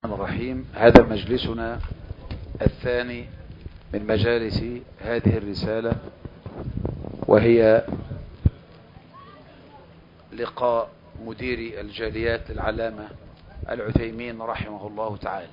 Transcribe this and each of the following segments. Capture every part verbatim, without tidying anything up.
الرحيم. هذا مجلسنا الثاني من مجالس هذه الرسالة، وهي لقاء مدير الجاليات العلامة العثيمين رحمه الله تعالى.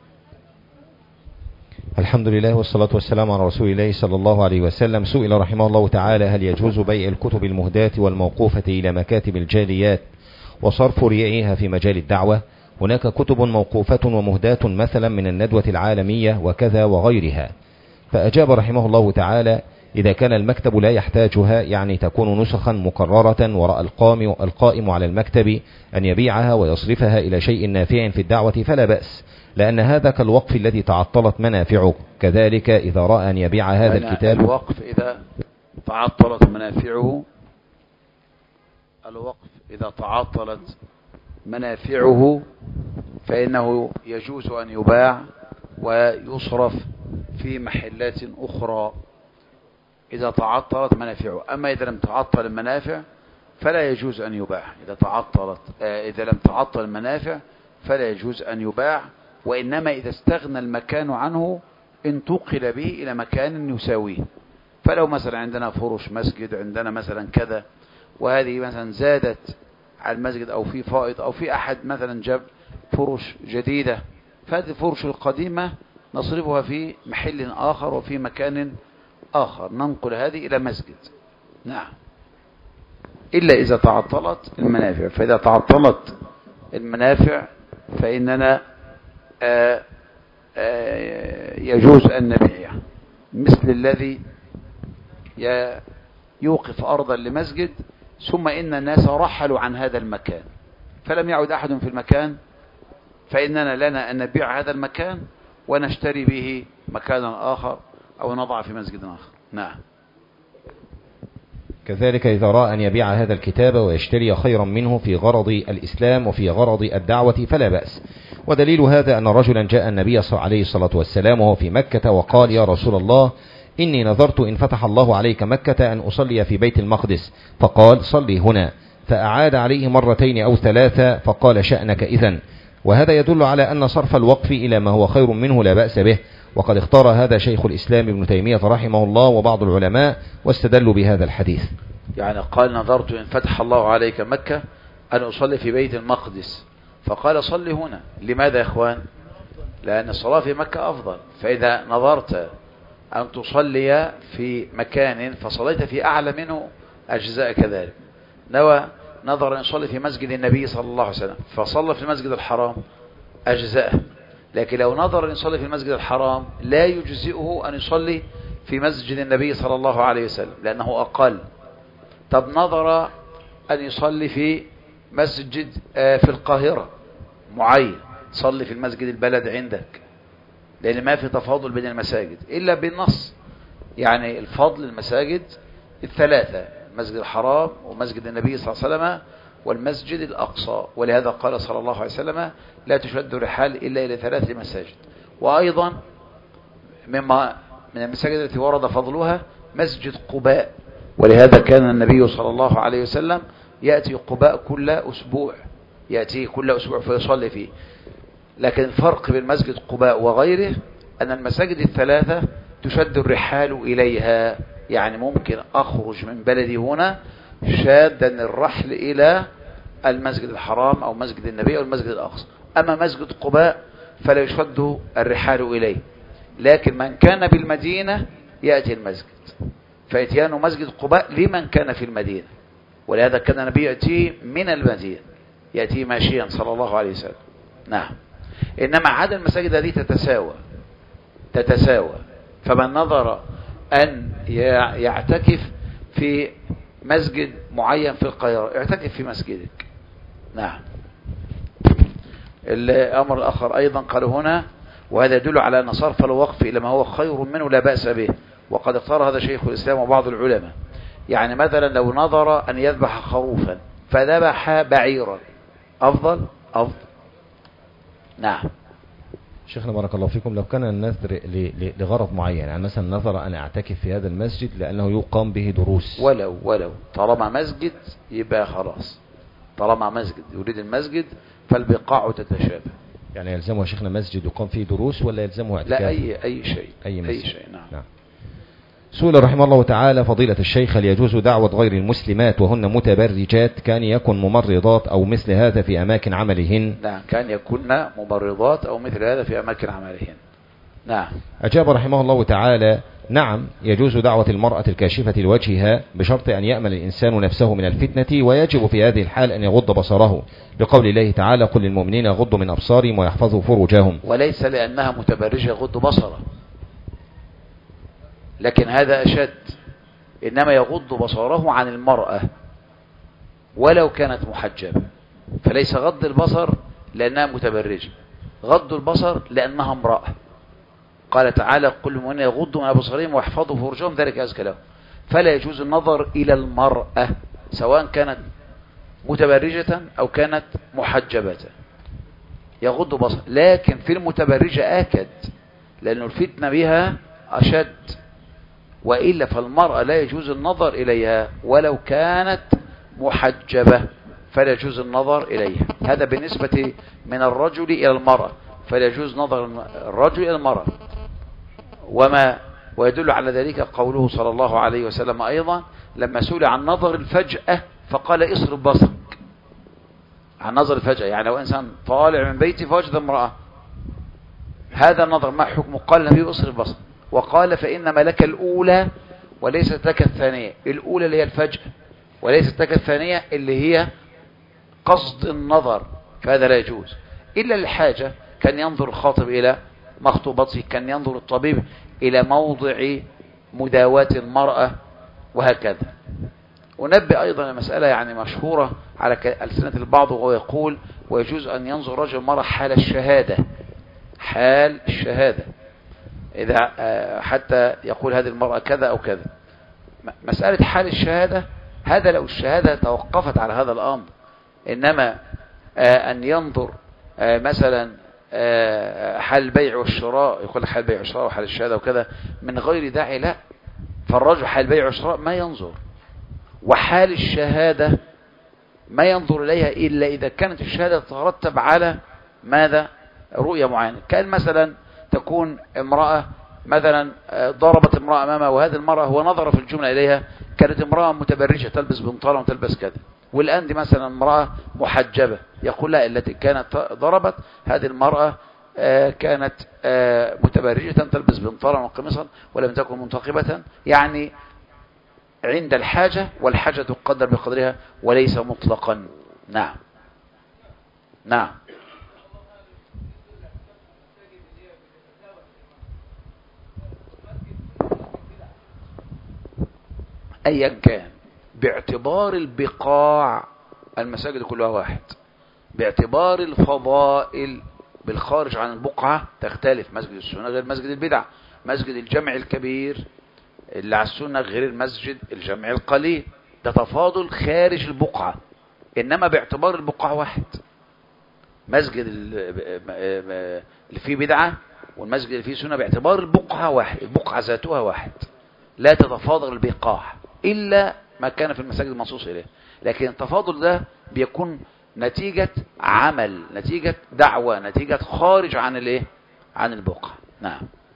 الحمد لله والصلاة والسلام على رسول الله صلى الله عليه وسلم. سئل رحمه الله تعالى: هل يجوز بيع الكتب المهداة والموقوفة إلى مكاتب الجاليات وصرف ريعها في مجال الدعوة؟ هناك كتب موقوفة ومهداة مثلا من الندوة العالمية وكذا وغيرها. فأجاب رحمه الله تعالى: إذا كان المكتب لا يحتاجها، يعني تكون نسخا مكررة، ورأى القائم على المكتب أن يبيعها ويصرفها إلى شيء نافع في الدعوة فلا بأس، لأن هذا كالوقف الذي تعطلت منافعه. كذلك إذا رأى أن يبيع هذا الكتاب، الوقف إذا تعطلت منافعه الوقف إذا تعطلت منافعه فإنه يجوز أن يباع ويصرف في محلات أخرى إذا تعطلت منافعه. أما إذا لم تعطل المنافع فلا يجوز أن يباع. إذا تعطلت إذا لم تعطل المنافع فلا يجوز أن يباع، وإنما إذا استغنى المكان عنه انتقل به إلى مكان يساويه. فلو مثلا عندنا فرش مسجد، عندنا مثلا كذا، وهذه مثلا زادت على المسجد أو في فائض أو في أحد مثلا جاب فرش جديدة، فهذه الفرش القديمة نصرفها في محل آخر وفي مكان آخر، ننقل هذه إلى مسجد. نعم، إلا إذا تعطلت المنافع. فإذا تعطلت المنافع فإننا آآ آآ يجوز أن نبيع، مثل الذي يوقف أرضا لمسجد ثم إن الناس رحلوا عن هذا المكان فلم يعد أحد في المكان، فإننا لنا أن نبيع هذا المكان ونشتري به مكانا آخر أو نضع في مسجد آخر. نعم. كذلك إذا رأى أن يبيع هذا الكتاب ويشتري خيرا منه في غرض الإسلام وفي غرض الدعوة فلا بأس. ودليل هذا أن رجلا جاء النبي عليه الصلاة والسلام وهو في مكة وقال: يا رسول الله، إني نظرت إن فتح الله عليك مكة أن أصلي في بيت المقدس، فقال: صلي هنا. فأعاد عليه مرتين أو ثلاثة فقال: شأنك إذن. وهذا يدل على أن صرف الوقف إلى ما هو خير منه لا بأس به، وقد اختار هذا شيخ الإسلام ابن تيمية رحمه الله وبعض العلماء، واستدلوا بهذا الحديث. يعني قال: نظرت إن فتح الله عليك مكة أن أصلي في بيت المقدس، فقال: صلي هنا. لماذا يا إخوان؟ لأن الصلاة في مكة أفضل. فإذا نظرت أن تصلي في مكان فصليت في أعلى منه أجزاء كذلك. نوى نظر أن يصلي في مسجد النبي صلى الله عليه وسلم فصلى في المسجد الحرام أجزاء. لكن لو نظر أن يصلي في المسجد الحرام لا يجزئه أن يصلي في مسجد النبي صلى الله عليه وسلم لأنه أقل. طب نظر أن يصلي في مسجد في القاهرة معين، صلي في المسجد البلد عندك، لأن ما في تفاضل بين المساجد إلا بالنص. يعني الفضل المساجد الثلاثة: مسجد الحرام ومسجد النبي صلى الله عليه وسلم والمسجد الأقصى. ولهذا قال صلى الله عليه وسلم: لا تشد رحال إلا إلى ثلاث مساجد. وأيضا مما من المساجد التي ورد فضلها مسجد قباء، ولهذا كان النبي صلى الله عليه وسلم يأتي قباء كل أسبوع، يأتي كل أسبوع فيصلي فيه. لكن الفرق بين مسجد قباء وغيره أن المساجد الثلاثة تشد الرحال إليها، يعني ممكن أخرج من بلدي هنا شادا الرحل إلى المسجد الحرام أو مسجد النبي أو المسجد الأقصى. أما مسجد قباء فلا يشد الرحال إليه، لكن من كان بالمدينة يأتي المسجد، فإتيان مسجد قباء لمن كان في المدينة. ولهذا كان النبي يأتي من المدينة، يأتي ماشيا صلى الله عليه وسلم. نعم. إنما عدد المساجد هذه تتساوى تتساوى فمن نظر أن يعتكف في مسجد معين في القاهرة يعتكف في مسجدك. نعم. الأمر الآخر أيضا قال هنا: وهذا يدل على أن صرف الوقف إلى ما هو خير منه لا بأس به، وقد اختار هذا شيخ الإسلام وبعض العلماء. يعني مثلا لو نظر أن يذبح خروفا فذبح بعيرا أفضل أفضل. نعم. شيخنا بارك الله فيكم، لو كان النذر لغرض معين، يعني مثلا نظر أن أعتكف في هذا المسجد لأنه يقام به دروس، ولو ولو طالما مسجد يبقى خلاص، طالما مسجد يريد المسجد فالبقاع تتشابه. يعني يلزمها شيخنا مسجد يقام فيه دروس ولا يلزمه اعتكاف؟ لا أي أي شيء أي, أي شيء. نعم. نعم. سئل رحمه الله تعالى فضيلة الشيخ هل يجوز دعوة غير المسلمات وهن متبرجات كان يكن ممرضات أو مثل هذا في أماكن عملهن؟ نعم كان يكن ممرضات أو مثل هذا في أماكن عملهن. نعم. أجاب رحمه الله تعالى نعم يجوز دعوة المرأة الكاشفة لوجهها بشرط أن يأمن الإنسان نفسه من الفتنة، ويجب في هذه الحال أن يغض بصره لقول الله تعالى قل للمؤمنين يغضوا من أبصارهم ويحفظوا فروجهم. وليس لأنها متبرجة يغض بصره، لكن هذا أشد، إنما يغض بصره عن المرأة ولو كانت محجبة، فليس غض البصر لأنها متبرجة، غض البصر لأنها امرأة. قال تعالى قل للمؤمنين يغضوا من أبصارهم ويحفظوا فروجهم ذلك أزكى لهم. فلا يجوز النظر إلى المرأة سواء كانت متبرجة أو كانت محجبة، يغض بصر. لكن في المتبرجة آكد لأن الفتنة بها أشد، وإلا فالمرأة لا يجوز النظر إليها ولو كانت محجبة، فلا يجوز النظر إليها. هذا بالنسبة من الرجل إلى المرأة، فلا يجوز نظر الرجل إلى المرأة. وما ويدل على ذلك قوله صلى الله عليه وسلم أيضا لما سئل عن نظر الفجأة فقال اصرف بصرك. عن نظر الفجأة يعني لو إنسان طالع من بيته فوجد امرأة، هذا النظر ما حكمه؟ قال النبي اصرف بصرك، وقال فإنما لك الأولى وليست لك الثانية. الأولى اللي هي الفجأة، وليست لك الثانية اللي هي قصد النظر، فهذا لا يجوز إلا للحاجة. كان ينظر الخاطب إلى مخطوبته، كان ينظر الطبيب إلى موضع مداواة المرأة، وهكذا. ونبه أيضا المسألة يعني مشهورة على ألسنة البعض، وهو يقول ويجوز أن ينظر رجل المرأة حال الشهادة، حال الشهادة إذا حتى يقول هذه المرأة كذا أو كذا. مسألة حال الشهادة هذا لو الشهادة توقفت على هذا الأمر، إنما أن ينظر مثلا حال البيع والشراء، يقول حال البيع والشراء وحال الشهادة وكذا من غير داعي، لا. فالرجل حال البيع والشراء ما ينظر، وحال الشهادة ما ينظر إليها إلا إذا كانت الشهادة تترتب على ماذا؟ رؤية معينة. كان مثلا تكون امرأة مثلا ضربت امرأة أمامها، وهذه المرأة هو نظر في الجملة إليها كانت امرأة متبرجة تلبس بنطالة وتلبس كذا، والآن دي مثلا امرأة محجبة، يقول لا التي كانت ضربت هذه المرأة كانت متبرجة تلبس بنطالة وقميصا ولم تكن منتقبة، يعني عند الحاجة، والحاجة تقدر بقدرها وليس مطلقا. نعم. نعم. أيا كان باعتبار البقاع المساجد كلها واحد، باعتبار الفضائل بالخارج عن البقعة تختلف، مسجد السنة غير مسجد البدع، مسجد الجمع الكبير اللي على السنة غير المسجد الجمع القليل، ده تفاضل خارج البقعة. إنما باعتبار البقعة واحد، مسجد اللي فيه بدعة والمسجد اللي فيه سنة باعتبار البقعة واحد، البقعة ذاتها واحد، لا تتفاضل البقاع إلا ما كان في المساجد المنصوص إليه. لكن التفاضل ده بيكون نتيجة عمل، نتيجة دعوة، نتيجة خارج عن الايه؟ عن البقعة. نعم.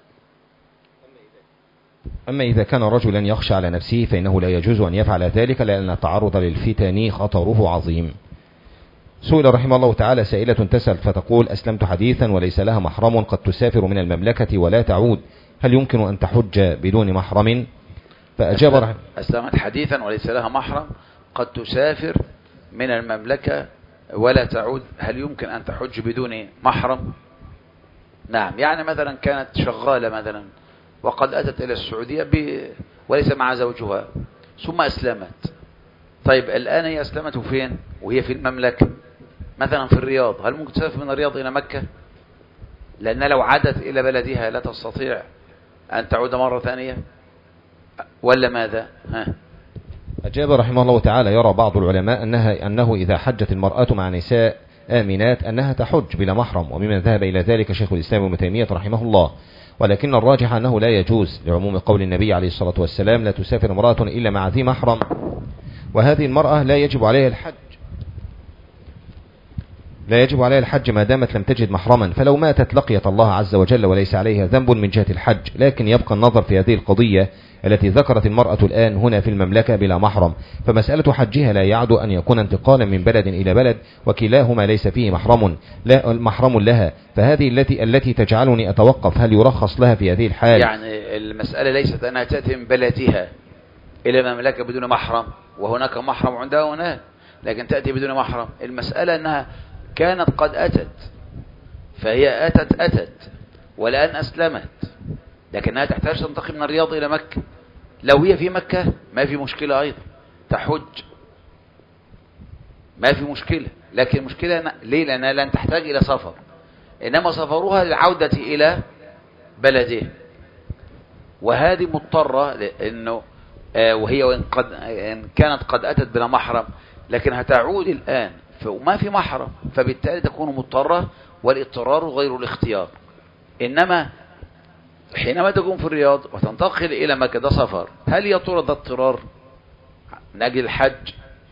أما إذا كان رجلا يخشى على نفسه فإنه لا يجوز أن يفعل ذلك، لأن التعرض للفتن خطره عظيم. سئل رحمه الله تعالى سائلة تسأل فتقول أسلمت حديثا وليس لها محرم قد تسافر من المملكة ولا تعود، هل يمكن أن تحج بدون محرم؟ فأجاب رحمه أسلمت حديثا وليس لها محرم قد تسافر من المملكة ولا تعود، هل يمكن أن تحج بدون محرم؟ نعم. يعني مثلا كانت شغالة مثلا وقد أتت إلى السعودية ب... وليس مع زوجها ثم أسلمت. طيب الآن هي أسلمت فين وهي في المملكة؟ مثلا في الرياض، هل ممكن تسافر من الرياض إلى مكة؟ لأن لو عادت إلى بلدها لا تستطيع أن تعود مرة ثانية، ولا ماذا؟ ها. أجاب رحمه الله تعالى يرى بعض العلماء أنها أنه إذا حجت المرأة مع نساء آمنات أنها تحج بلا محرم، وممن ذهب إلى ذلك شيخ الإسلام ابن تيمية رحمه الله، ولكن الراجح أنه لا يجوز لعموم قول النبي عليه الصلاة والسلام لا تسافر امرأة إلا مع ذي محرم، وهذه المرأة لا يجب عليها الحج. لا يجب عليها الحج ما دامت لم تجد محرما، فلو ماتت لقيت الله عز وجل وليس عليها ذنب من جهة الحج. لكن يبقى النظر في هذه القضية التي ذكرت المرأة الآن هنا في المملكة بلا محرم، فمسألة حجها لا يعدو أن يكون انتقالا من بلد إلى بلد وكلاهما ليس فيه محرم لا محرم لها، فهذه التي التي تجعلني أتوقف هل يرخص لها في هذه الحال. يعني المسألة ليست أنها تأتي من بلدها إلى المملكة بدون محرم وهناك محرم عندها هناك، لكن تأتي بدون محرم. المسألة أنها كانت قد أتت، فهي أتت أتت والآن أسلمت، لكنها تحتاج تنتقل من الرياض إلى مكة. لو هي في مكة ما في مشكلة أيضا تحج، ما في مشكلة، لكن المشكلة ليه؟ لأنها لن تحتاج إلى سفر، إنما سفرها للعودة إلى بلده، وهذه مضطرة لأنه آه وهي وإن قد إن كانت قد أتت بلا محرم لكنها تعود الآن وما في محرم، فبالتالي تكون مضطرة، والاضطرار غير الاختيار. إنما حينما تكون في الرياض وتنتقل إلى مكة ده سفر، هل يا ترى ده اضطرار من أجل الحج؟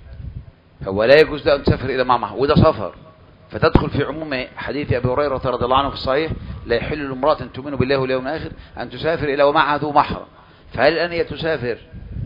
هو لا يجوز له أن تسافر إلى معه، وده سفر، فتدخل في عموم حديث أبي هريرة رضي الله عنه في الصحيح: لا يحل لامرأة تؤمن بالله واليوم الآخر أن تسافر إلى ومعها ذو محرم. فهل الآن هي تسافر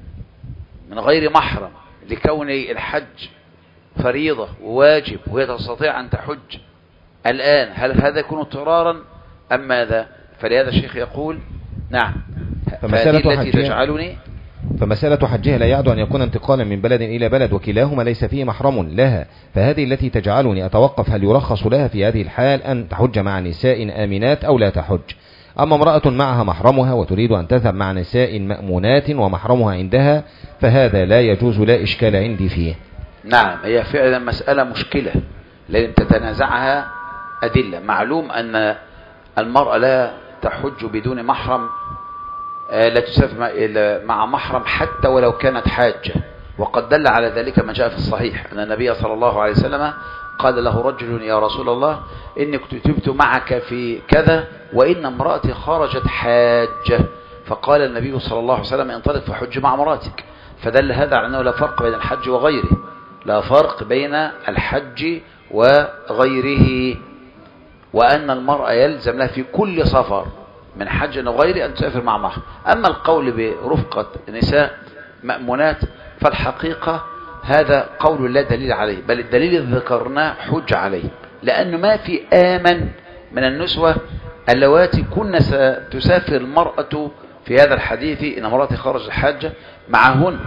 من غير محرم لكون الحج فريضة وواجب وهي تستطيع أن تحج الآن، هل هذا يكون اضطرارا أم ماذا؟ فلهذا الشيخ يقول نعم، فمسألة التي تجعلني فمسألة حجها لا يعد أن يكون انتقالا من بلد إلى بلد وكلاهما ليس فيه محرم لها، فهذه التي تجعلني أتوقف هل يرخص لها في هذه الحال أن تحج مع نساء آمنات أو لا تحج. أما امرأة معها محرمها وتريد أن تذهب مع نساء مأمونات ومحرمها عندها فهذا لا يجوز، لا إشكال عندي فيه. نعم، هي فعلا مسألة مشكلة لازم تتنازعها أدلة. معلوم أن المرأة لا تحج بدون محرم، لا تسافر مع محرم حتى ولو كانت حاجة، وقد دل على ذلك ما جاء في الصحيح أن النبي صلى الله عليه وسلم قال له رجل: يا رسول الله إني كتبت معك في كذا وإن امرأتي خرجت حاجة، فقال النبي صلى الله عليه وسلم: انطلق فحج مع امرأتك. فدل هذا على أنه لا فرق بين الحج وغيره، لا فرق بين الحج وغيره، وأن المرأة يلزم لها في كل سفر من حج أو غيره أن تسافر مع محرم. أما القول برفقة نساء مأمونات فالحقيقة هذا قول لا دليل عليه، بل الدليل الذي ذكرناه حج عليه، لأنه ما في آمن من النسوة اللواتي كن ستسافر المرأة في هذا الحديث إن امرأتي خرج حاجة معهن،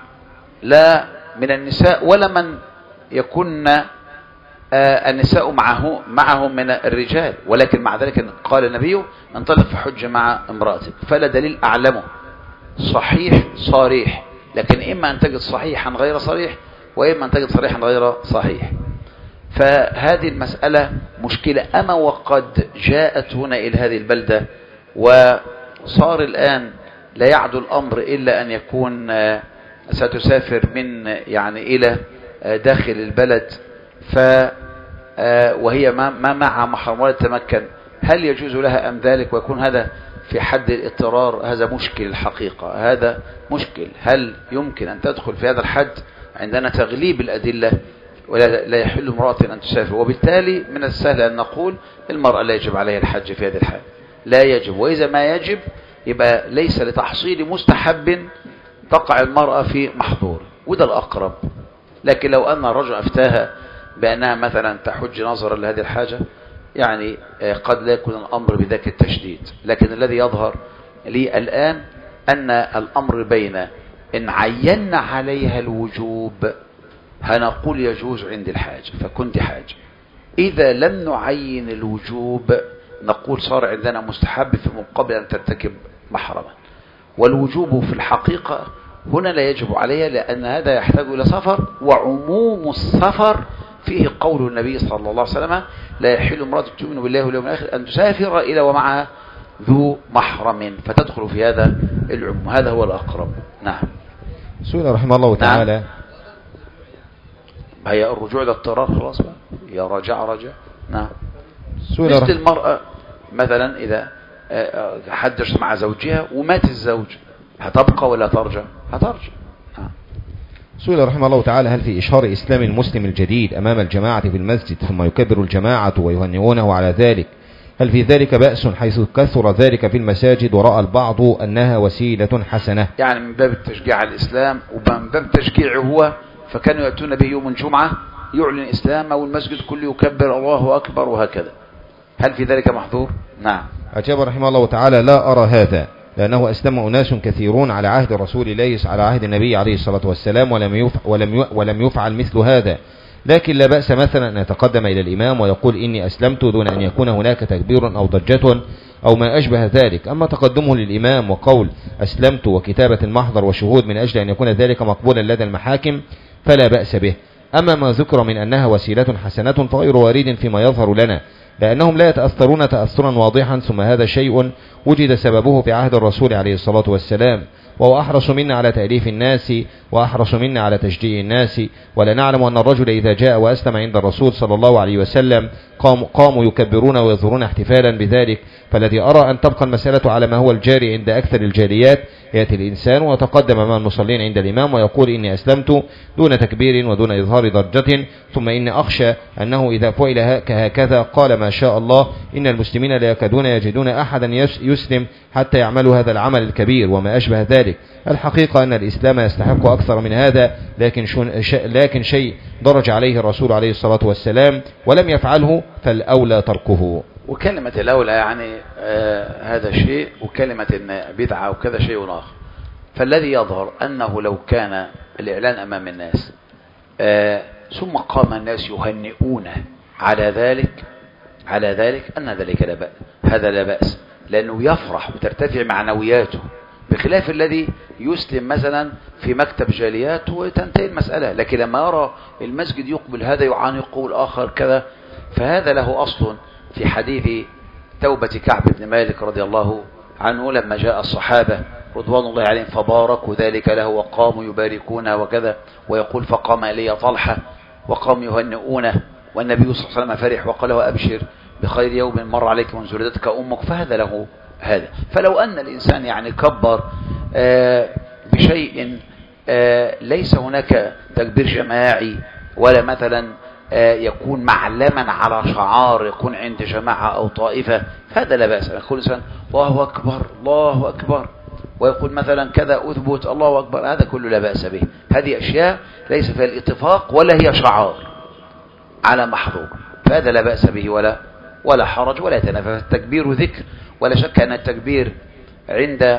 لا من النساء ولا من يكن النساء معه معهم من الرجال، ولكن مع ذلك قال النبي: انطلق فحج مع امرأتك. فلا دليل أعلمه صحيح صريح، لكن إما أن تجد صحيحا غير صريح وإما أن تجد صريحا غير صحيح. فهذه المسألة مشكلة. أما وقد جاءت هنا إلى هذه البلدة وصار الآن لا يعدو الأمر إلا أن يكون ستسافر من يعني إلى داخل البلد، ف وهي ما معها محرم ولا تتمكن، هل يجوز لها أم ذلك ويكون هذا في حد الاضطرار؟ هذا مشكل الحقيقة، هذا مشكل. هل يمكن أن تدخل في هذا الحد عندنا تغليب الأدلة ولا لا يحل امرأة أن تسافر؟ وبالتالي من السهل أن نقول المرأة لا يجب عليها الحج في هذه الحال، لا يجب. وإذا ما يجب يبقى ليس لتحصيل مستحب تقع المرأة في محظور، وده الأقرب. لكن لو أن الرجل أفتاها بأنها مثلا تحج نظرا لهذه الحاجة، يعني قد لا يكون الأمر بذاك التشديد. لكن الذي يظهر لي الآن أن الأمر بين إن عينا عليها الوجوب هنقول يجوز عند الحاجة فكنت حاجة، إذا لم نعين الوجوب نقول صار عندنا مستحب في مقابل أن ترتكب محرما. والوجوب في الحقيقة هنا لا يجب عليها، لأن هذا يحتاج إلى سفر، وعموم السفر فيه قول النبي صلى الله عليه وسلم: لا يحل امرأة تؤمن بالله واليوم الآخر أن تسافر إلى ومعها ذو محرم، فتدخل في هذا العموم. هذا هو الأقرب. نعم. سئل رحمه الله تعالى. نعم. هي الرجوع إلى اضطرار خلاص بقى، يا رجع رجع. نعم. مثل المرأة مثلا إذا حدث مع زوجها ومات الزوج، هتبقى ولا ترجع؟ هترجع. نعم. سئل رحمه الله تعالى: هل في إشهار إسلام المسلم الجديد أمام الجماعة في المسجد ثم يكبر الجماعة ويهنئونه على ذلك، هل في ذلك بأس حيث كثر ذلك في المساجد ورأى البعض أنها وسيلة حسنة؟ يعني من باب التشجيع على الإسلام ومن باب تشجيعه هو، فكانوا يأتون به يوم الجمعة يعلن الإسلام والمسجد كله يكبر الله أكبر وهكذا، هل في ذلك محظور؟ نعم. أجاب رحمه الله تعالى: لا أرى هذا، لأنه أسلم أناس كثيرون على عهد الرسول الله على عهد النبي عليه الصلاة والسلام ولم يفعل, ولم ولم يفعل مثل هذا، لكن لا بأس مثلا أن يتقدم إلى الإمام ويقول إني أسلمت دون أن يكون هناك تكبير أو ضجة أو ما أشبه ذلك. أما تقدمه للإمام وقول أسلمت وكتابة المحضر وشهود من أجل أن يكون ذلك مقبولا لدى المحاكم فلا بأس به. أما ما ذكر من أنها وسيلة حسنة فغير وارد فيما يظهر لنا، لأنهم لا يتأثرون تأثرا واضحا، ثم هذا شيء وجد سببه في عهد الرسول عليه الصلاة والسلام، وهو أحرص منا على تأليف الناس وأحرص منا على تشجيع الناس، ولا نعلم أن الرجل إذا جاء وأسلم عند الرسول صلى الله عليه وسلم قاموا, قاموا يكبرون ويظهرون احتفالا بذلك. فالذي أرى أن تبقى المسألة على ما هو الجاري عند أكثر الجاليات، يأتي الإنسان ويتقدم أمام المصلين عند الإمام ويقول إني أسلمت دون تكبير ودون إظهار ضجة، ثم إني أخشى أنه إذا فعل هكذا قال ما شاء الله إن المسلمين لا يكادون يجدون أحدا يسلم حتى يعملوا هذا العمل الكبير وما أشبه ذلك. الحقيقة أن الإسلام يستحق أكثر من هذا، لكن, لكن شيء درج عليه الرسول عليه الصلاة والسلام ولم يفعله فالأولى تركه. وكلمة الأولى يعني آه هذا شيء، وكلمة إن بدعة وكذا شيء آخر. فالذي يظهر أنه لو كان الإعلان أمام الناس آه ثم قام الناس يهنئون على ذلك على ذلك أن ذلك لا بأس، هذا لا بأس، لأنه يفرح وترتفع معنوياته، بخلاف الذي يسلم مثلا في مكتب جاليات وتنتهي المسألة. لكن لما يرى المسجد يقبل هذا يعانق والآخر كذا، فهذا له أصل في حديث توبة كعب بن مالك رضي الله عنه لما جاء الصحابة رضوان الله عليهم فباركوا ذلك له وقاموا يباركون وكذا، ويقول فقام إلي طلحة وقاموا يهنئونه، والنبي صلى الله عليه وسلم فرح وقال له أبشر بخير يوم مر عليك من زردتك أمك، فهذا له هذا. فلو أن الإنسان يعني كبر آه بشيء آه ليس هناك تكبير جماعي ولا مثلا آه يكون معلما على شعار يكون عند جماعة أو طائفة، هذا لا بأس. يقول الإنسان الله أكبر الله أكبر، ويقول مثلا كذا أثبت الله أكبر، هذا كله لا بأس به. هذه أشياء ليس فيها الاتفاق ولا هي شعار على محظور، فهذا لا بأس به ولا ولا حرج ولا يتنافى. التكبير ذكر، ولا شك أن التكبير عند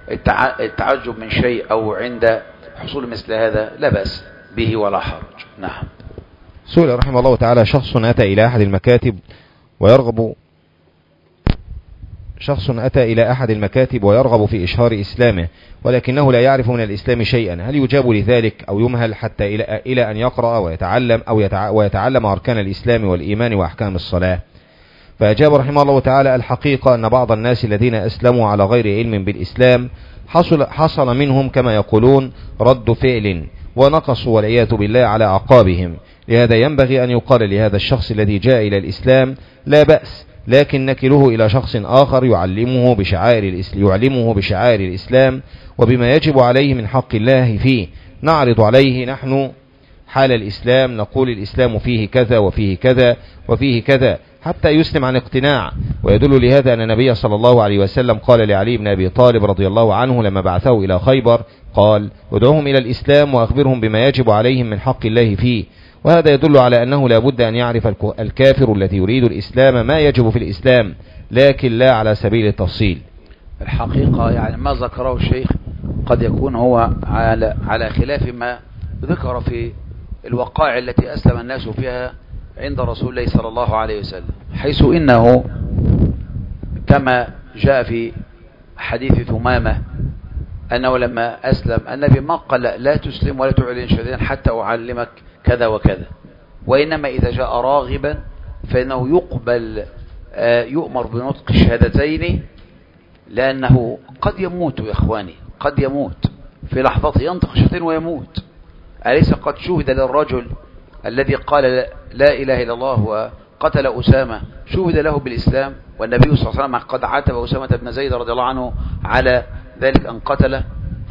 التعجب من شيء أو عند حصول مثل هذا لا بأس به ولا حرج. نعم. سئل رحمه الله تعالى: شخص أتى إلى أحد المكاتب ويرغب شخص أتى إلى أحد المكاتب ويرغب في إشهار إسلامه ولكنه لا يعرف من الإسلام شيئا، هل يجاب لذلك أو يمهل حتى إلى, إلى أن يقرأ ويتعلم أو يتع... ويتعلم أركان الإسلام والإيمان وأحكام الصلاة؟ فأجاب رحمه الله تعالى: الحقيقة أن بعض الناس الذين أسلموا على غير علم بالإسلام حصل, حصل منهم كما يقولون رد فعل ونقصوا والعياذ بالله على أعقابهم. لهذا ينبغي أن يقال لهذا الشخص الذي جاء إلى الإسلام لا بأس، لكن نكله إلى شخص آخر يعلمه بشعائر الإسلام, يعلمه بشعائر الإسلام وبما يجب عليه من حق الله فيه. نعرض عليه نحن حال الإسلام، نقول الإسلام فيه كذا وفيه كذا وفيه كذا حتى يسلم عن اقتناع. ويدل لهذا أن النبي صلى الله عليه وسلم قال لعلي بن أبي طالب رضي الله عنه لما بعثه إلى خيبر، قال: ادعوهم إلى الإسلام وأخبرهم بما يجب عليهم من حق الله فيه. وهذا يدل على أنه لا بد أن يعرف الكافر الذي يريد الإسلام ما يجب في الإسلام، لكن لا على سبيل التفصيل. الحقيقة يعني ما ذكره الشيخ قد يكون هو على, على خلاف ما ذكر في الوقائع التي أسلم الناس فيها عند رسول الله صلى الله عليه وسلم، حيث إنه كما جاء في حديث ثمامة أنه لما أسلم النبي ما قال لا تسلم ولا تعلن شهادتين حتى أعلمك كذا وكذا، وإنما إذا جاء راغبا فإنه يقبل يؤمر بنطق الشهادتين، لأنه قد يموت يا إخواني، قد يموت في لحظته، ينطق الشهادتين ويموت. أليس قد شهد للرجل الذي قال لا إله إلا الله وقتل أسامة شهد له بالإسلام، والنبي صلى الله عليه وسلم قد عاتب أسامة بن زيد رضي الله عنه على ذلك أن قتله،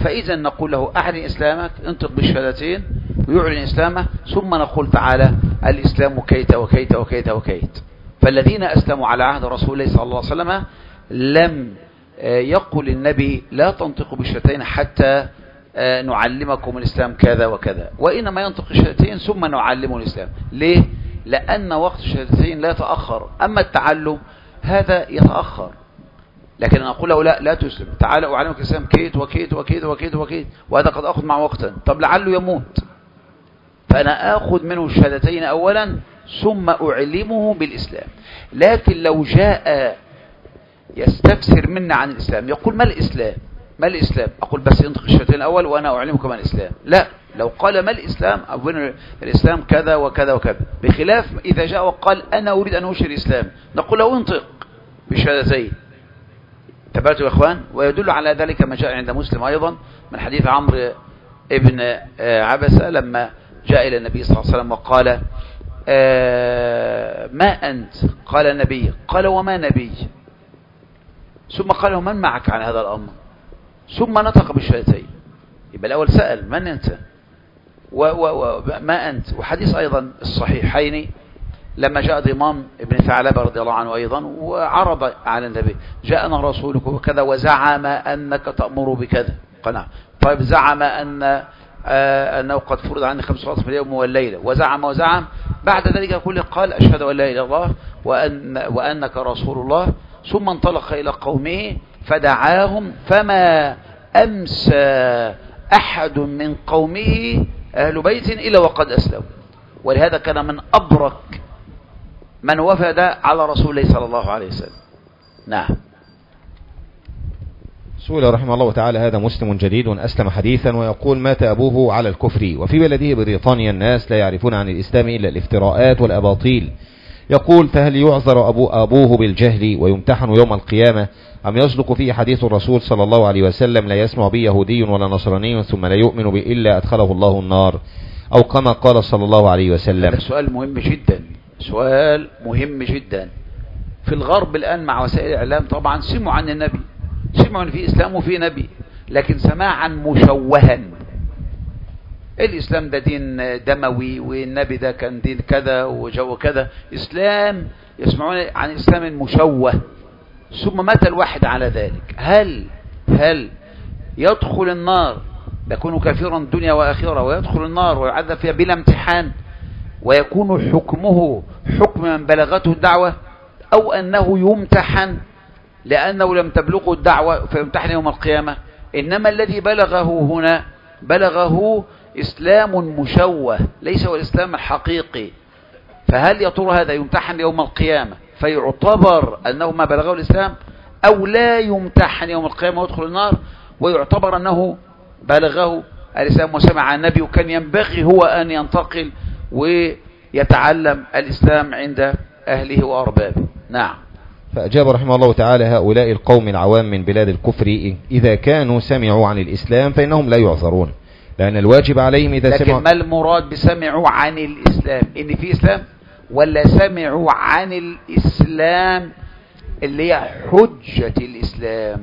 فإذا نقول له أعلن إسلامك، انطق بالشهادتين ويعلن إسلامه، ثم نقول تعالى الإسلام كيت وكيت وكيت وكيت. فالذين أسلموا على عهد رسول الله صلى الله عليه وسلم لم يقل النبي لا تنطقوا بالشهادتين حتى نعلمكم الإسلام كذا وكذا، وإنما ينطق الشهادتين ثم نعلمه الإسلام. ليه؟ لأن وقت الشهادتين لا يتأخر، أما التعلم هذا يتأخر. لكن أنا أقول له لا لا تسلم، تعالى أعلمك الإسلام كيت وكيت وكيت وكيت وكيت، وهذا قد أخذ مع وقتا، طب لعله يموت، فأنا أخذ منه الشهادتين أولا ثم أعلمه بالإسلام. لكن لو جاء يستفسر منا عن الإسلام، يقول ما الإسلام ما الإسلام، أقول بس ينطق الشهادتين الأول وأنا أعلمكم عن الإسلام. لا، لو قال ما الإسلام أقول الإسلام كذا وكذا وكذا، بخلاف إذا جاء وقال أنا أريد أن أشهر الإسلام، نقول له انطق بالشهادتين. تبعتوا يا إخوان؟ ويدل على ذلك ما جاء عند مسلم أيضا من حديث عمرو ابن عبسة لما جاء إلى النبي صلى الله عليه وسلم وقال ما أنت؟ قال النبي. قال وما نبي؟ ثم قال له من معك على هذا الأمر؟ ثم نطق بالشهادتين. يبقى الأول سأل من أنت وما أنت. وحديث أيضا الصحيحين لما جاء ضمام ابن ثعلبة رضي الله عنه أيضا وعرض على النبي جاءنا رسولك وكذا وزعم أنك تأمر بكذا. قال نعم. طيب زعم أن آه أنه قد فرض عني خمس صلوات في اليوم والليلة، وزعم وزعم بعد ذلك كله قال أشهد أن لا إله إلا الله وأن وأنك رسول الله. ثم انطلق إلى قومه فدعاهم فما أمسى أحد من قومه أهل بيت إلا وقد أسلموا. ولهذا كان من أبرك من وفد على رسول الله صلى الله عليه وسلم. نعم. سئل رحمه الله تعالى هذا مسلم جديد أسلم حديثا ويقول مات أبوه على الكفر، وفي بلده بريطانيا الناس لا يعرفون عن الإسلام إلا الافتراءات والأباطيل. يقول فهل يعذر أبو أبوه بالجهل ويمتحن يوم القيامة، أم يصدق فيه حديث الرسول صلى الله عليه وسلم لا يسمع بي يهودي ولا نصراني ثم لا يؤمن بي إلا أدخله الله النار، أو كما قال صلى الله عليه وسلم؟ هذا سؤال مهم جدا، سؤال مهم جدا. في الغرب الآن مع وسائل الإعلام طبعا سمعوا عن النبي، سمعوا أن في إسلام وفي نبي، لكن سماعا مشوها. الإسلام ده دين دموي والنبي ده كان دين كذا وجو كذا. إسلام يسمعون عن إسلام مشوه، ثم مات الواحد على ذلك. هل هل يدخل النار يكون كافرا دنيا وآخرة ويدخل النار ويعذب فيها بلا امتحان ويكون حكمه حكم من بلغته الدعوة، أو أنه يمتحن لأنه لم تبلغه الدعوة فيمتحن يوم القيامة؟ إنما الذي بلغه هنا بلغه إسلام مشوه ليس هو الإسلام الحقيقي. فهل يا ترى هذا يمتحن يوم القيامة فيعتبر أنه ما بلغه الإسلام، أو لا يمتحن يوم القيامة ويدخل النار ويعتبر أنه بلغه الإسلام وسمع عن النبي وكان ينبغي هو أن ينتقل ويتعلم الإسلام عند أهله وأربابه؟ نعم. فأجاب رحمه الله تعالى هؤلاء القوم العوام من بلاد الكفر إذا كانوا سمعوا عن الإسلام فإنهم لا يعذرون، لأن الواجب عليهم إذا لكن سمعوا. ما المراد بسمعوا عن الإسلام؟ إن في إسلام، ولا سمعوا عن الإسلام اللي هي حجة الإسلام؟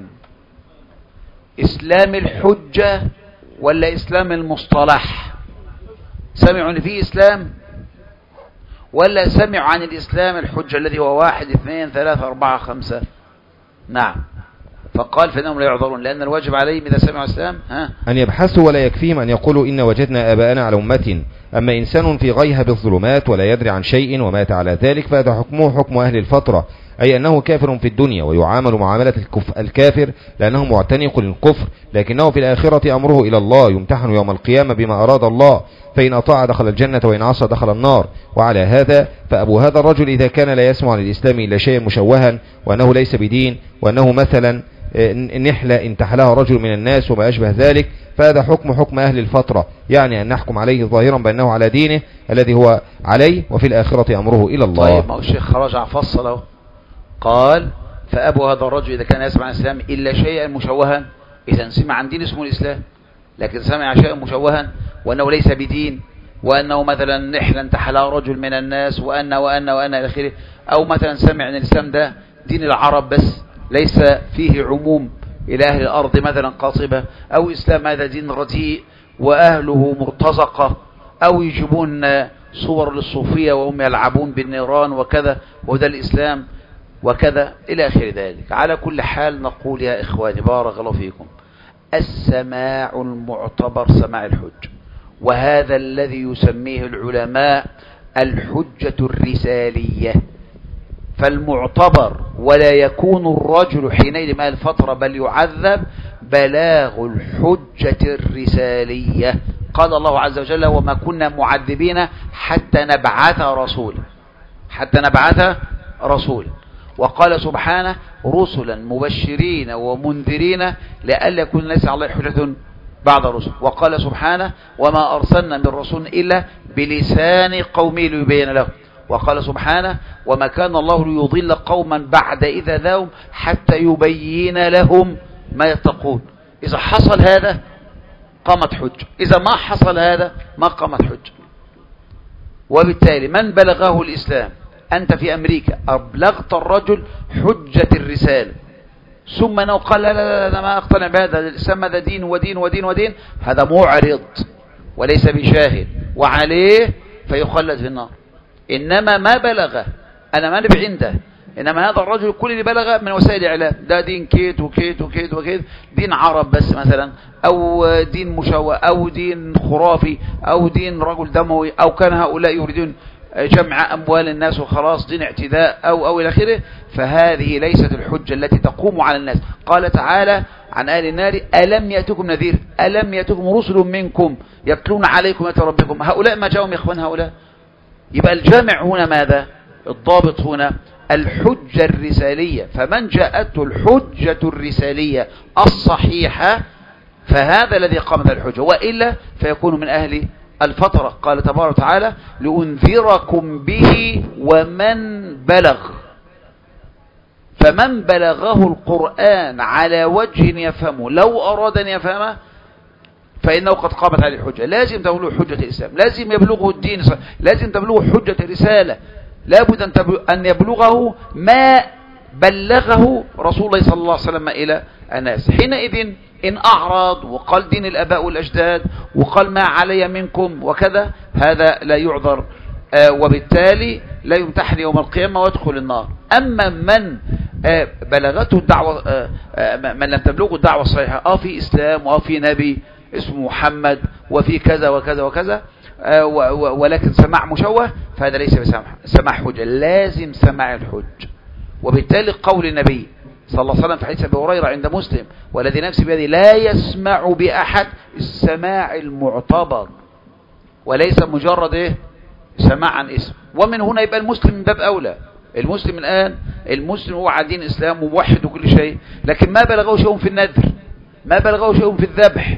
إسلام الحجة ولا إسلام المصطلح؟ سمعوا إن في إسلام ولا سمعوا عن الإسلام الحجة الذي هو واحد اثنين ثلاثة أربعة خمسة؟ نعم. فقال فإنهم لا يعذرون لأن الواجب عليهم إذا سمعوا الإسلام ها أن يبحثوا، ولا يكفيهم أن يقولوا إن وجدنا آباءنا على أمة. أما إنسان في غيها بالظلمات ولا يدري عن شيء ومات على ذلك فهذا حكمه حكم أهل الفترة، أي أنه كافر في الدنيا ويعامل معاملة الكافر لأنه معتنق للكفر، لكنه في الآخرة أمره إلى الله يمتحن يوم القيامة بما أراد الله، فإن أطاع دخل الجنة وإن عصى دخل النار. وعلى هذا فأبو هذا الرجل إذا كان لا يسمع عن الإسلام إلا شيئا مشوها وأنه ليس بدين وأنه مثلا نحلة انتحلها رجل من الناس وما أشبه ذلك، فهذا حكم حكم أهل الفترة، يعني أن نحكم عليه ظاهرا بأنه على دينه الذي هو عليه وفي الآخرة أمره إلى الله. طيب ما هو الشيخ رجع فصله قال فأبو هذا الرجل إذا كان يسمع عن الإسلام إلا شيئا مشوها، إذا سمع عن دين اسمه الإسلام لكن سمع شيئا مشوها وأنه ليس بدين وأنه مثلا نحلة انتحلها رجل من الناس وأن وأن وأن إلى آخره، أو مثلا سمع أن الإسلام ده دين العرب بس ليس فيه عموم إلى أهل الأرض مثلا قاطبة، أو إسلام هذا دين رديء وأهله مرتزقة، أو يجيبون صور للصوفية وهم يلعبون بالنيران وكذا وده الإسلام وكذا إلى آخر ذلك. على كل حال نقول يا إخواني بارك الله فيكم، السماع المعتبر سماع الحج، وهذا الذي يسميه العلماء الحجة الرسالية. فالمعتبر ولا يكون الرجل حينئذ ما الفترة بل يعذب بلاغ الحجة الرسالية. قال الله عز وجل وما كنا معذبين حتى نبعث رسولا، حتى نبعث رسولا. وقال سبحانه رسلا مبشرين ومنذرين لئلا يكون ليس عليه حجة بعد الرسل. وقال سبحانه وما أرسلنا من رسول إلا بلسان قومه ليبين له. وقال سبحانه وما كان الله ليضل قوما بعد إذا ذاهم حتى يبين لهم ما يتقون. إذا حصل هذا قامت حجة، إذا ما حصل هذا ما قامت حجة. وبالتالي من بلغه الإسلام، أنت في أمريكا أبلغت الرجل حجة الرسالة ثم أنه قال لا لا لا أنا ما أقتنع بهذا الإسلام، هذا دين ودين ودين ودين، هذا معرض وليس بشاهد وعليه فيخلد في النار. إنما ما بلغه أنا ما نبع عنده، إنما هذا الرجل كل اللي بلغه من وسائل الإعلام ده دين كيت وكيت وكيت وكيت، دين عرب بس مثلا، أو دين مشوه، أو دين خرافي، أو دين رجل دموي، أو كان هؤلاء يريدون جمع أموال الناس وخلاص دين اعتداء أو أو إلى آخره. فهذه ليست الحجة التي تقوم على الناس. قال تعالى عن أهل النار ألم يأتكم نذير، ألم يأتكم رسل منكم يتلون عليكم آيات ربكم. هؤلاء ما جاءهم يا إخوان هؤلاء. يبقى الجامع هنا ماذا؟ الضابط هنا الحجة الرسالية. فمن جاءته الحجة الرسالية الصحيحة فهذا الذي قامت الحجة، وإلا فيكون من أهل الفترة. قال تبارك وتعالى لأنذركم به ومن بلغ. فمن بلغه القرآن على وجه يفهمه لو أراد أن يفهمه فإنه قد قامت عليه الحجة. لازم تبلغه حجة الإسلام، لازم يبلغه الدين، لازم تبلغه حجة الرسالة، لابد أن يبلغه ما بلغه رسول الله صلى الله عليه وسلم إلى الناس. حينئذ إن أعرض وقال دين الآباء والأجداد وقال ما علي منكم وكذا، هذا لا يعذر، آه وبالتالي لا يمتحن يوم القيامة ويدخل النار. أما من آه بلغته الدعوة، آه آه من لم تبلغه الدعوة الصحيحة، آه في إسلام وفي نبي اسمه محمد وفي كذا وكذا وكذا، آه ولكن سماع مشوه، فهذا ليس بسماع سماع حجة، لازم سماع الحج. وبالتالي قول النبي صلى الله عليه وسلم في حديث أبي هريرة عند مسلم والذي نفسي بيده لا يسمع بأحد السماع المعتبر وليس مجرد إيه سماع عن اسم. ومن هنا يبقى المسلم من باب أولى. المسلم الآن المسلم هو على دين إسلام وموحد وكل شيء، لكن ما بلغه شيء في النذر، ما بلغه شيء في الذبح،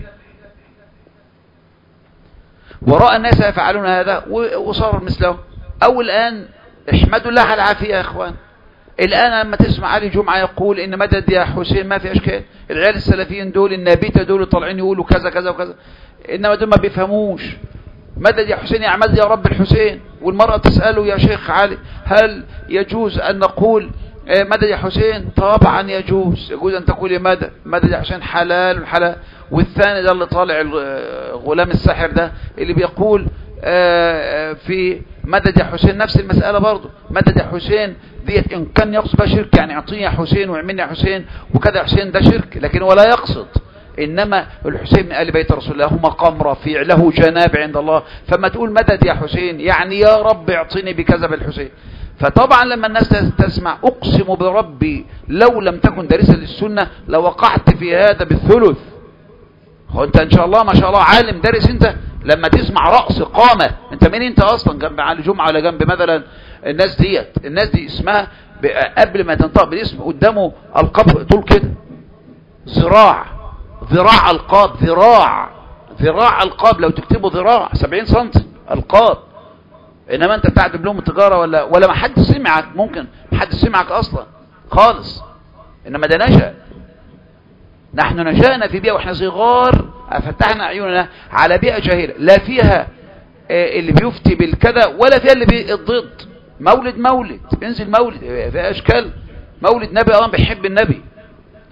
ورأى الناس يفعلون هذا وصار مثله. أو الآن احمدوا الله على العافية يا إخوان. الآن لما تسمع علي جمعة يقول إن مدد يا حسين ما في أشكال، العيال السلفيين دول النابتة دول طالعين يقولوا كذا كذا وكذا، إنما دول ما بيفهموش مدد يا حسين، يا مدد يا رب الحسين. والمرأة تسأله يا شيخ علي هل يجوز أن نقول مدد يا حسين؟ طبعا يجوز، يجوز أن تقول يا مدد مدد يا حسين حلال حلال. والثاني ده اللي طالع غلام الساحر ده اللي بيقول في مدد يا حسين نفس المسألة برضه، مدد يا حسين ديت إن كان يقصد بها شرك، يعني اعطيني يا حسين واعملني يا حسين وكذا يا حسين، ده شرك، لكن ولا يقصد. إنما الحسين من آل بيت رسول الله، هو مقام رفيع له جناب عند الله، فما تقول مدد يا حسين يعني يا رب اعطيني بكذا بالحسين. فطبعا لما الناس تسمع أقسم بربي لو لم تكن دارسا للسنة لوقعت في هذا بالثلث. هو أنت إن شاء الله ما شاء الله عالم دارس، أنت لما تسمع رأس قامة أنت مين أنت أصلا جنب علي جمعة ولا جنب مثلا الناس ديت؟ الناس دي اسمها قبل ما تنطق بالاسم قدامه القاب طول كده، ذراع ذراع القاب، ذراع ذراع القاب لو تكتبوا ذراع سبعين سنتي القاب. انما انت بتاع دبلوم التجاره ولا ولا ما حد سمعك، ممكن ما حد سمعك اصلا خالص. انما ده نشأ، نحن نشأنا في بيئه واحنا صغار، فتحنا عيوننا على بيئه جاهله لا فيها اللي بيفتي بالكذا ولا فيها اللي بالضد. مولد مولد انزل مولد في اشكال، مولد نبي اه بيحب النبي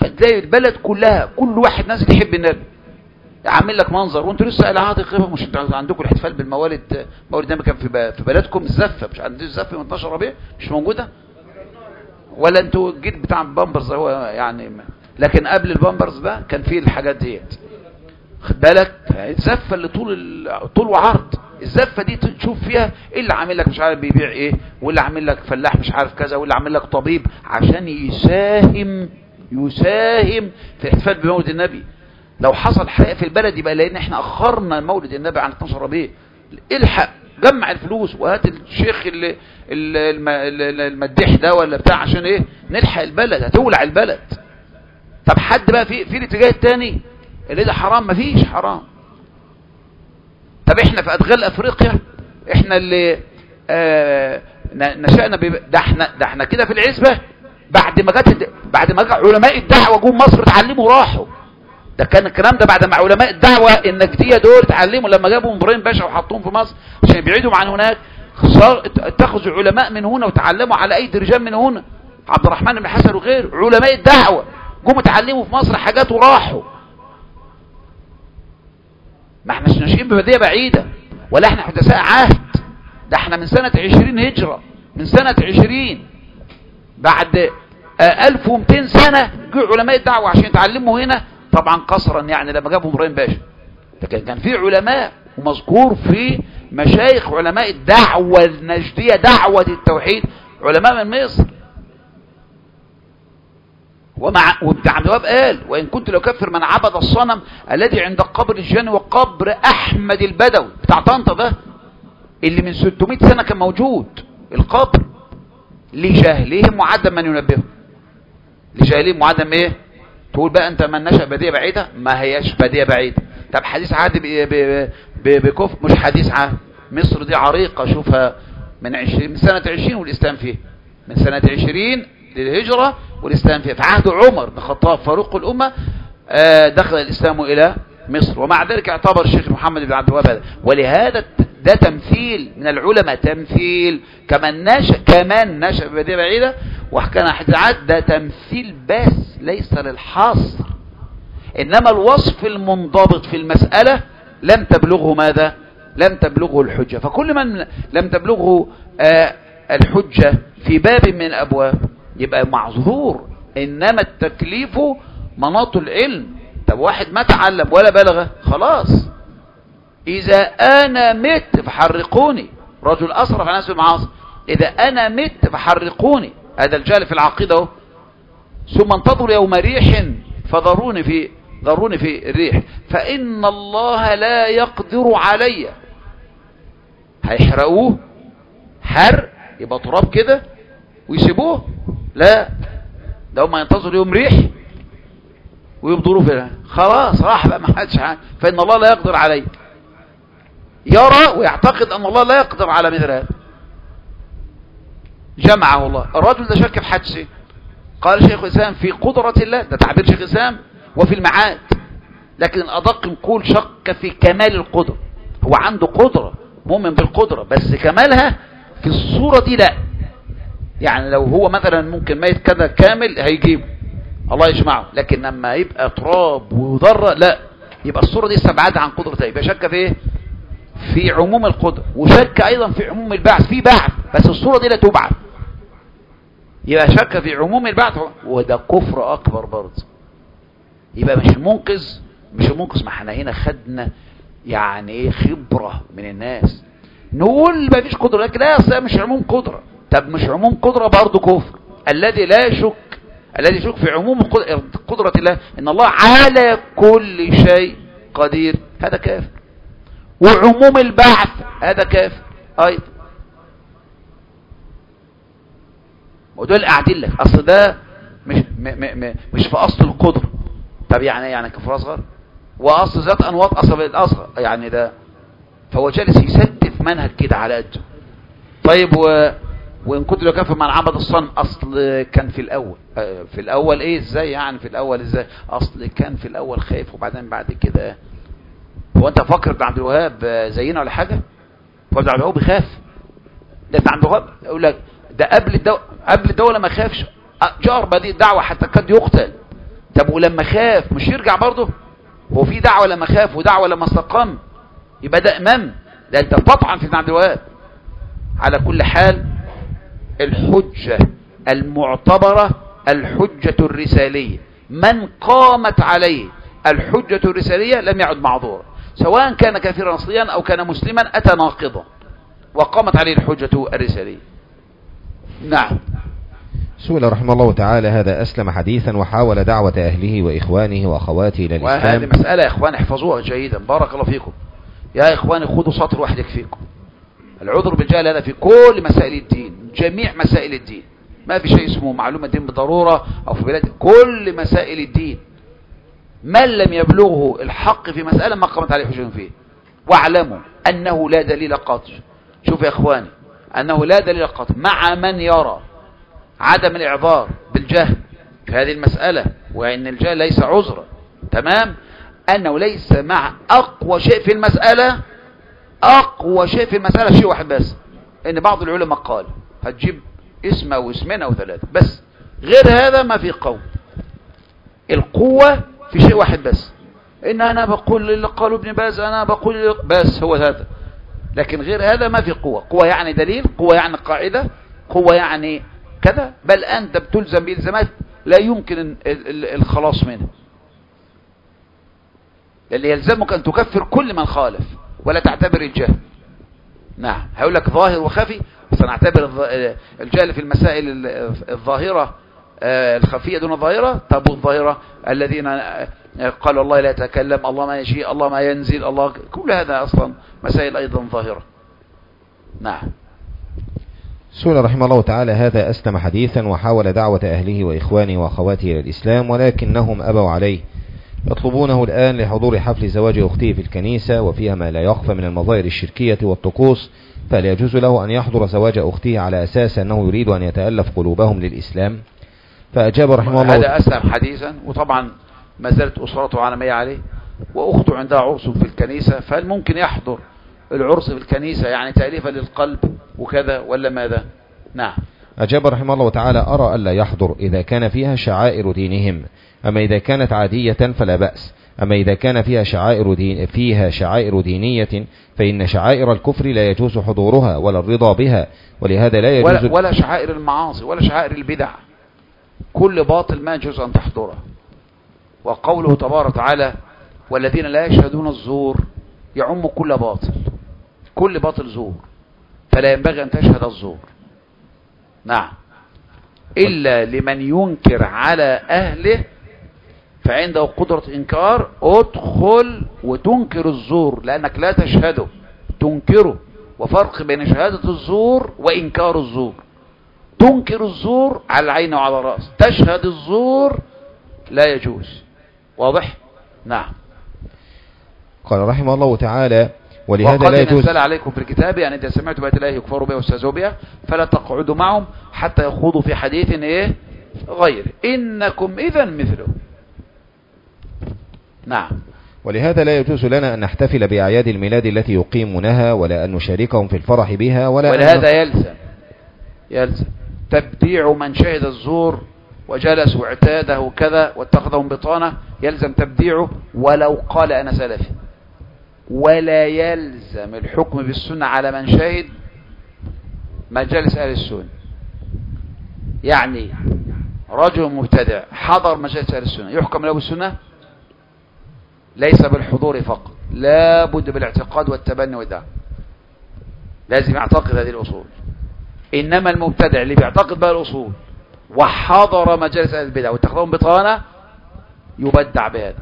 كان تلاقي البلد كلها كل واحد نازل يحب النبي، عامل لك منظر. وانتوا لسه قال عاطفه، مش عندكم الاحتفال بالموالد؟ مولد النبي كان في في بلدكم الزفه، مش عندكم الزفه من اتناشر ربيع مش موجوده؟ ولا انتوا الجيل بتاع البامبرز هو يعني؟ لكن قبل البامبرز بقى كان فيه الحاجات ديت، خد بالك. الزفه اللي طول طول وعرض، الزفه دي تشوف فيها ايه اللي عامل لك مش عارف بيبيع ايه، واللي عامل لك فلاح مش عارف كذا، واللي عامل لك طبيب عشان يساهم يساهم في الاحتفال بمولد النبي. لو حصل حريقه في البلد يبقى لان احنا اخرنا مولد النبي عن اتناشر ربيع. الحق جمع الفلوس وهات الشيخ اللي المديح ده ولا بتاع عشان ايه نلحق البلد، هتولع البلد. طب حد بقى في في الاتجاه الثاني اللي ده حرام؟ مفيش حرام. طب احنا في ادغال افريقيا، احنا اللي آه نشأنا ده احنا ده احنا كده في العزبه بعد ما جت بعد ما جاء علماء الدعوه جم مصر اتعلموا راحوا. ده كان الكلام ده بعد ما علماء الدعوه النجديه دول اتعلموا، لما جابوا ابراهيم باشا وحطوهم في مصر عشان يبعدوا عن هناك، اتخذوا علماء من هنا وتعلموا على ايدي رجال من هنا، عبد الرحمن بن حسن وغيره. علماء الدعوه جم اتعلموا في مصر حاجات وراحوا. ما احناش ناشئين ببدايه بعيده ولا احنا حدثاء عهد، ده احنا من سنه عشرين هجره، من سنه عشرين بعد ألف ومئتين سنه جوا علماء الدعوه عشان يتعلموا هنا. طبعا قصرا يعني لما جابوا ابراهيم باشا، لكن كان في علماء ومذكور في مشايخ علماء الدعوه النجديه دعوه التوحيد علماء من مصر. ومع وابن عبد الوهاب قال وان كنت لو كفر من عبد الصنم الذي عند قبر الجاني وقبر احمد البدوي بتاع طنطا ده اللي من ستمائة سنه كان موجود القبر، لجهلهم وعدم من ينبههم. لجهلهم وعدم ايه؟ تقول بقى انت من نشأ بدية بعيدة؟ ما هياش بدية بعيدة. طب حديث عهد بكفر؟ مش حديث عهد. مصر دي عريقة، شوفها من عشرين من سنة عشرين والإسلام فيه، من سنة عشرين للهجرة والإسلام فيه. في عهد عمر بن الخطاب فاروق الأمة دخل الإسلام إلى مصر، ومع ذلك اعتبر الشيخ محمد بن عبد الوهاب هذا. ولهذا ده تمثيل من العلماء، تمثيل كمان نشأ كمان نشأ ببدية بعيدة وكان حدث. ده تمثيل بس ليس للحصر، إنما الوصف المنضبط في المسألة لم تبلغه ماذا؟ لم تبلغه الحجة. فكل من لم تبلغه آه الحجة في باب من الأبواب يبقى معذور، إنما التكليف مناط العلم. طب واحد ما تعلم ولا بلغ خلاص، إذا أنا مت فحرقوني. رجل أسرف على ناس بالمعاصي، إذا أنا مت فحرقوني. هذا الجهل في العقيدة. ثم انتظروا يوم ريح فضروني في ضروني في الريح فإن الله لا يقدر علي. هيحرقوه حرق يبقى تراب كده ويسيبوه؟ لا، ده هم ينتظروا يوم ريح ويبضروا فيها، خلاص راح بقى ما حدش حاجه. فإن الله لا يقدر علي، يرى ويعتقد أن الله لا يقدر على مثل هذا. جمعه الله. الرجل ده شك في حدثه، قال شيخ الإسلام في قدرة الله، ده تعبير شيخ الإسلام، وفي المعاد. لكن أدق نقول شك في كمال القدرة. هو عنده قدرة، مؤمن بالقدرة، بس كمالها في الصورة دي لا. يعني لو هو مثلا ممكن ميت كذا كامل هيجيبه الله يجمعه، لكن لما يبقى تراب وذرة لا، يبقى الصورة دي استبعد عن قدرته. يبقى شك في ايه؟ في عموم القدرة، وشك ايضا في عموم البعث. في بعث بس الصورة دي لا تبعث، يبقى شك في عموم البعث، وده كفر اكبر برضه. يبقى مش المنقذ مش المنقذ ما احنا هنا خدنا يعني ايه خبرة من الناس نقول ما فيش قدرة، لكن لا اصلا مش عموم قدرة. طب مش عموم قدرة برضه كفر. الذي لا يشك الذي يشك في عموم قدرة الله ان الله على كل شيء قدير، هذا كافر. وعموم البعث هذا كافر ايضا. ودول قاعدين لك اصل ده مش م م مش في اصل القدرة. طب يعني يعني كفر اصغر، واصل ذات انواط اصل الاصغر يعني ده. فهو جالس يستف منهج كده على قده. طيب و وان كنت لو كفر من عبد الصنم، اصل كان في الاول في الاول ايه ازاي يعني في الاول ازاي اصل كان في الاول خايف وبعدين بعد كده. هو انت فاكر ابن عبد الوهاب زينا ولا حاجه؟ هو ابن عبد الوهاب بيخاف؟ ده ابن عبد الوهاب يقول لك ده قبل الدو... قبل الدوله ما خافش، جار بدي الدعوه حتى قد يقتل. طب ولما خاف مش يرجع برضه؟ هو في دعوة لما خاف ودعوة لما استقام؟ يبقى ده امام، ده انت بتطعن في ابن عبد الوهاب. على كل حال الحجة المعتبرة الحجة الرسالية، من قامت عليه الحجة الرسالية لم يعد معذورا، سواء كان كافرا اصليا او كان مسلما اتى ناقضا وقامت عليه الحجة الرسالية. نعم. سئل رحمه الله تعالى: هذا أسلم حديثا وحاول دعوة أهله وإخوانه وأخواته إلى الإسلام. وهذه مسألة يا إخوان احفظوها جيدا، بارك الله فيكم يا إخواني، خذوا سطر واحد يكفيكم. العذر بالجهل هذا في كل مسائل الدين، جميع مسائل الدين، ما في شيء اسمه معلومة الدين بالضرورة أو في بلاد، كل مسائل الدين من لم يبلغه الحق في مسألة ما قامت عليه حجة فيه. واعلموا أنه لا دليل قاطع، شوف يا إخواني، أنه لا دليل قاطع مع من يرى عدم الإعذار بالجهل في هذه المسألة، وإن الجهل ليس عذرا، تمام، أنه ليس مع أقوى شيء في المسألة، أقوى شيء في المسألة شيء واحد بس، إن بعض العلماء قال هتجيب اسم أو اسمين أو ثلاثة بس، غير هذا ما في قول. القوة في شيء واحد بس، إن أنا بقول اللي قالوا ابن باز، أنا بقول بس، هو هذا. لكن غير هذا ما في قوة. قوة يعني دليل، قوة يعني قاعدة، قوة يعني كذا، بل أنت بتلزم بإلزامات لا يمكن الخلاص منها، اللي يلزمك أن تكفر كل من خالف ولا تعتبر الجهل. نعم. هقول لك ظاهر وخفي، سنعتبر الجهل في المسائل الظاهرة الخفية دون الظاهرة. طب الظاهرة الذين قال الله لا يتكلم، الله ما يشيء، الله ما ينزل، الله، كل هذا أصلا مسائل أيضا ظاهرة. نعم. سئل رحمه الله تعالى: هذا أسلم حديثا وحاول دعوة أهله وإخوانه وأخواته إلى الإسلام ولكنهم أبوا عليه، يطلبونه الآن لحضور حفل زواج أخته في الكنيسة وفيها ما لا يخفى من المظاهر الشركية والطقوس، فهل يجوز له أن يحضر زواج أخته على أساس أنه يريد أن يتألف قلوبهم للإسلام؟ فأجاب رحمه الله: هذا أسلم حديثا، وطبعا ما زالت أسرته عالمية عليه، وأخته عندها عرس في الكنيسة، فهل ممكن يحضر العرس في الكنيسة يعني تأليفا للقلب وكذا ولا ماذا؟ نعم. أجاب رحمه الله تعالى: أرى ألا يحضر إذا كان فيها شعائر دينهم، أما إذا كانت عادية فلا بأس، أما إذا كان فيها شعائر دين فيها شعائر دينية فإن شعائر الكفر لا يجوز حضورها ولا الرضا بها، ولهذا لا يجوز ولا, ولا شعائر المعاصي ولا شعائر البدع، كل باطل ما يجوز أن تحضره. وقوله تبارك وتعالى: والذين لا يشهدون الزور، يعم كل باطل، كل باطل زور، فلا ينبغي أن تشهد الزور. نعم. إلا لمن ينكر على أهله فعنده قدرة إنكار، ادخل وتنكر الزور، لأنك لا تشهده، تنكره. وفرق بين شهادة الزور وإنكار الزور. تنكر الزور على العين وعلى الرأس، تشهد الزور لا يجوز. واضح؟ نعم. قال رحمه الله تعالى: ولهذا وقد لا يجوز نزل عليكم في الكتاب يعني إذا سمعتم بآيات الله يكفروا بها ويستهزئوا بها فلا تقعدوا معهم حتى يخوضوا في حديث ايه غير إنكم إذا مثله. نعم. ولهذا لا يجوز لنا أن نحتفل بأعياد الميلاد التي يقيمونها ولا أن نشاركهم في الفرح بها، ولا ولهذا يلزم يلزم تبديع من شهد الزور وجلس واعتاده كذا واتخذهم بطانة، يلزم تبديعه ولو قال أنا سلفي. ولا يلزم الحكم بالسنة على من شهد مجالس أهل السنة. يعني رجل مبتدع حضر مجالس أهل السنة يحكم له بالسنة؟ ليس بالحضور فقط، لا بد بالاعتقاد والتبني والدعوة، لازم يعتقد هذه الأصول. إنما المبتدع اللي بيعتقد بها الأصول وحضر مجالس أهل البدع واتخذهم بطانة يبدع بهذا.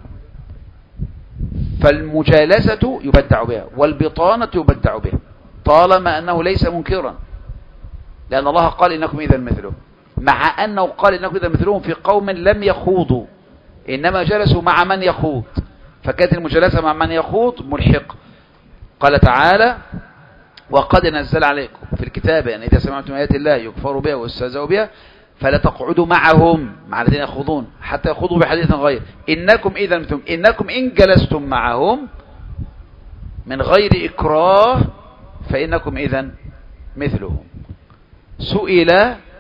فالمجالسة يبدع بها والبطانة يبدع بها طالما أنه ليس منكرا، لأن الله قال إنكم إذا مثلهم، مع أنه قال إنكم إذا مثلهم في قوم لم يخوضوا، إنما جلسوا مع من يخوض، فكانت المجالسة مع من يخوض ملحق. قال تعالى: وقد نزل عليكم في الكتاب أن إذا سمعتم آيات الله يكفروا بها ويستهزئوا بها فلا تقعدوا معهم، مع الذين يخوضون، حتى يخوضوا بحديث غير إنكم إذا مثلهم. إنكم إن جلستم معهم من غير إكراه فإنكم إذا مثلهم. سئل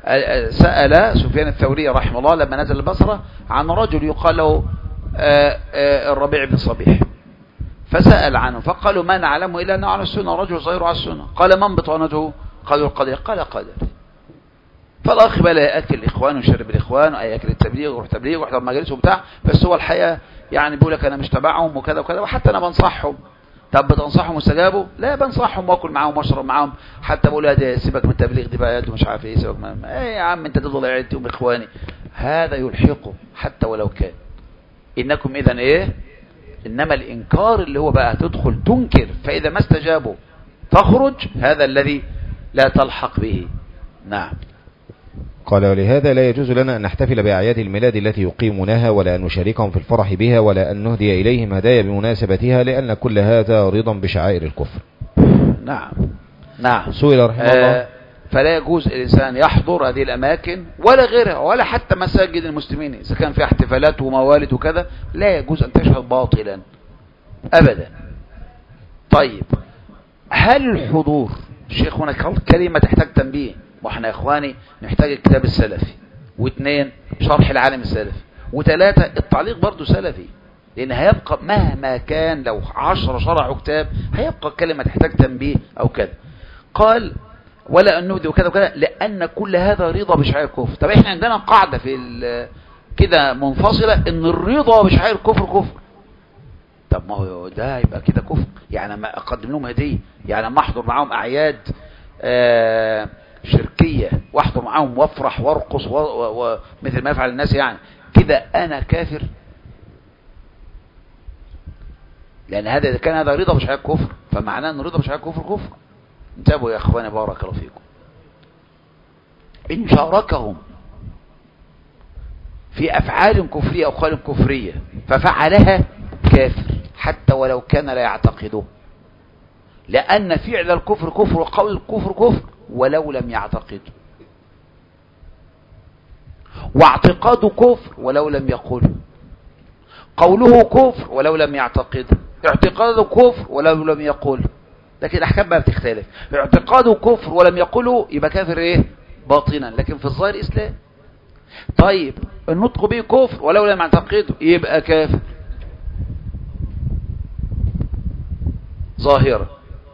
سأل سفيان الثوري رحمه الله لما نزل البصرة عن رجل يقال له الربيع بن صبيح، فسأل عنه فقالوا ما نعلمه إلا أنه على السنة، رجل صغير على السنة. قال من بطانته؟ قالوا القدر. قال قدر. فالأخ بقى يأكل الإخوان ويشرب الإخوان ويأكل التبليغ ويروح تبليغ ويحضر مجالس وبتاع، بس هو الحقيقة يعني بيقول لك أنا مش تبعهم وكذا وكذا، وحتى أنا بنصحهم. طب بتنصحهم واستجابوا؟ لا، بنصحهم واكل معاهم واشرب معاهم، حتى بقول له سيبك من التبليغ دي بقى مش عارف ايه، سيبك من ايه يا عم انت تفضل قاعد تقوم اخواني. هذا يلحقه حتى ولو كان. انكم اذا ايه؟ انما الانكار اللي هو بقى تدخل تنكر، فاذا ما استجابوا تخرج، هذا الذي لا تلحق به. نعم. قال ولهذا لا يجوز لنا أن نحتفل بأعياد الميلاد التي يقيمونها، ولا أن نشاركهم في الفرح بها، ولا أن نهدي إليهم هدايا بمناسبتها، لأن كل هذا رضا بشعائر الكفر. نعم نعم. سئل رحمه الله آه فلا يجوز الإنسان يحضر هذه الأماكن ولا غيرها، ولا حتى مساجد المسلمين إذا كان فيها احتفالات وموالد وكذا، لا يجوز أن تشهد باطلا أبدا. طيب، هل الحضور، الشيخ هنا كلمة تحتاج تنبيه، واحنا يا اخواني نحتاج الكتاب السلفي، واثنين شرح العالم السلفي، وثلاثة التعليق برضو سلفي، لان هيبقى مهما كان لو عشرة شرحوا كتاب هيبقى كلمة تحتاج تنبيه او كذا. قال ولا ان نبدي وكذا وكذا، لان كل هذا رضا بشعائر الكفر. طب احنا عندنا قاعدة في كده منفصلة ان الرضا بشعائر الكفر كفر. طب ما هو ده يبقى كده كفر، يعني ما اقدم لهم هدية، يعني ما احضر معاهم اعياد آه شركية واحضر معاهم وافرح وارقص ومثل ما يفعل الناس، يعني كده انا كافر؟ لان هذا اذا كان هذا رضا بشعائر الكفر، فمعناه ان رضا بشعائر الكفر كفر. انتبهوا يا اخواني بارك الله فيكم. ان شاركهم في افعال كفرية او قول كفرية ففعلها كافر حتى ولو كان لا يعتقده، لان فعل الكفر كفر وقول الكفر كفر ولو لم يعتقد، واعتقاده كفر ولو لم يقله، قوله كفر ولو لم يعتقد، اعتقاده كفر ولو لم يقل. لكن الاحكام بقى بتختلف، اعتقاده كفر ولم يقله يبقى كافر ايه؟ باطنا، لكن في الظاهر اسلام. طيب النطق به كفر ولو لم يعتقده يبقى كافر ظاهرا.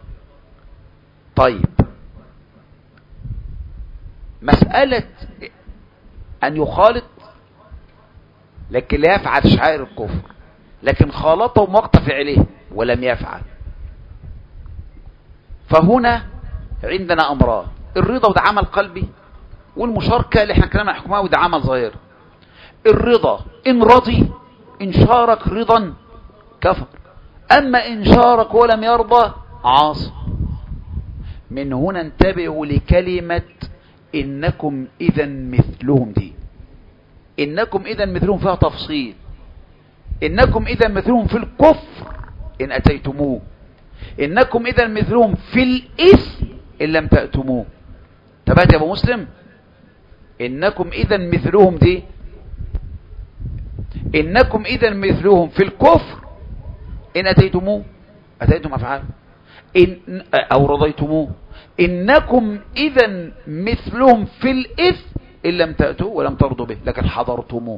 طيب مسألة أن يخالط لكن لا يفعل شعائر الكفر، لكن خالطهم وقت فعله ولم يفعل، فهنا عندنا أمران: الرضا وده عمل قلبي، والمشاركة اللي احنا كلامنا حكمها وده عمل ظاهر. الرضا إن رضي، إن شارك رضا كفر، أما إن شارك ولم يرضى عاص. من هنا انتبهوا لكلمة إنكم إذا مثلهم دي. إنكم إذا مثلهم فيها تفصيل. إنكم إذا مثلهم في الكفر إن أتيتموه، إنكم إذا مثلهم في الإثم إن لم تأتموه. تبعت يا أبو مسلم؟ إنكم إذا مثلهم دي، إنكم إذا مثلهم في الكفر إن أتيتموه، أتيتم أفعال إن أو رضيتموه. إنكم إذا مثلهم في الإثم إن لم تأتوا ولم ترضوا به، لكن حضرتموه.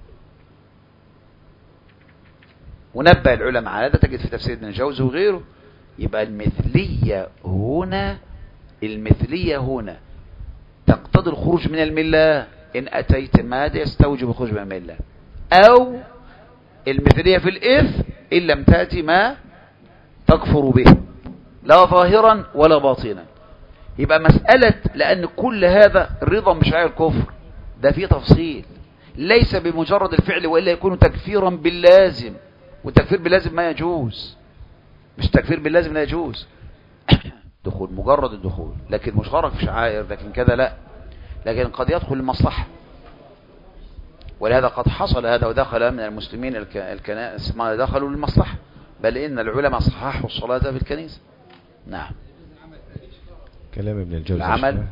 ونبه العلماء على هذا، تجد في تفسير ابن الجوزي وغيره. يبقى المثلية هنا، المثلية هنا تقتضي الخروج من الملة إن أتيت ماذا يستوجب الخروج من الملة، أو المثلية في الإثم إن لم تأتي ما تكفر به، لا ظاهرا ولا باطنا. يبقى مسألة، لأن كل هذا الرضا بشعائر الكفر ده فيه تفصيل، ليس بمجرد الفعل وإلا يكون تكفيرا باللازم، والتكفير باللازم ما يجوز. مش تكفير باللازم لا يجوز دخول مجرد الدخول، لكن مشارك في شعائر، لكن كذا لا، لكن قد يدخل المصلحة. ولهذا قد حصل هذا، ودخل من المسلمين الكنائس ما دخلوا للمصلحة، بل إن العلماء صححوا الصلاة في الكنيسة. نعم. كلام ابن الجوزي العمل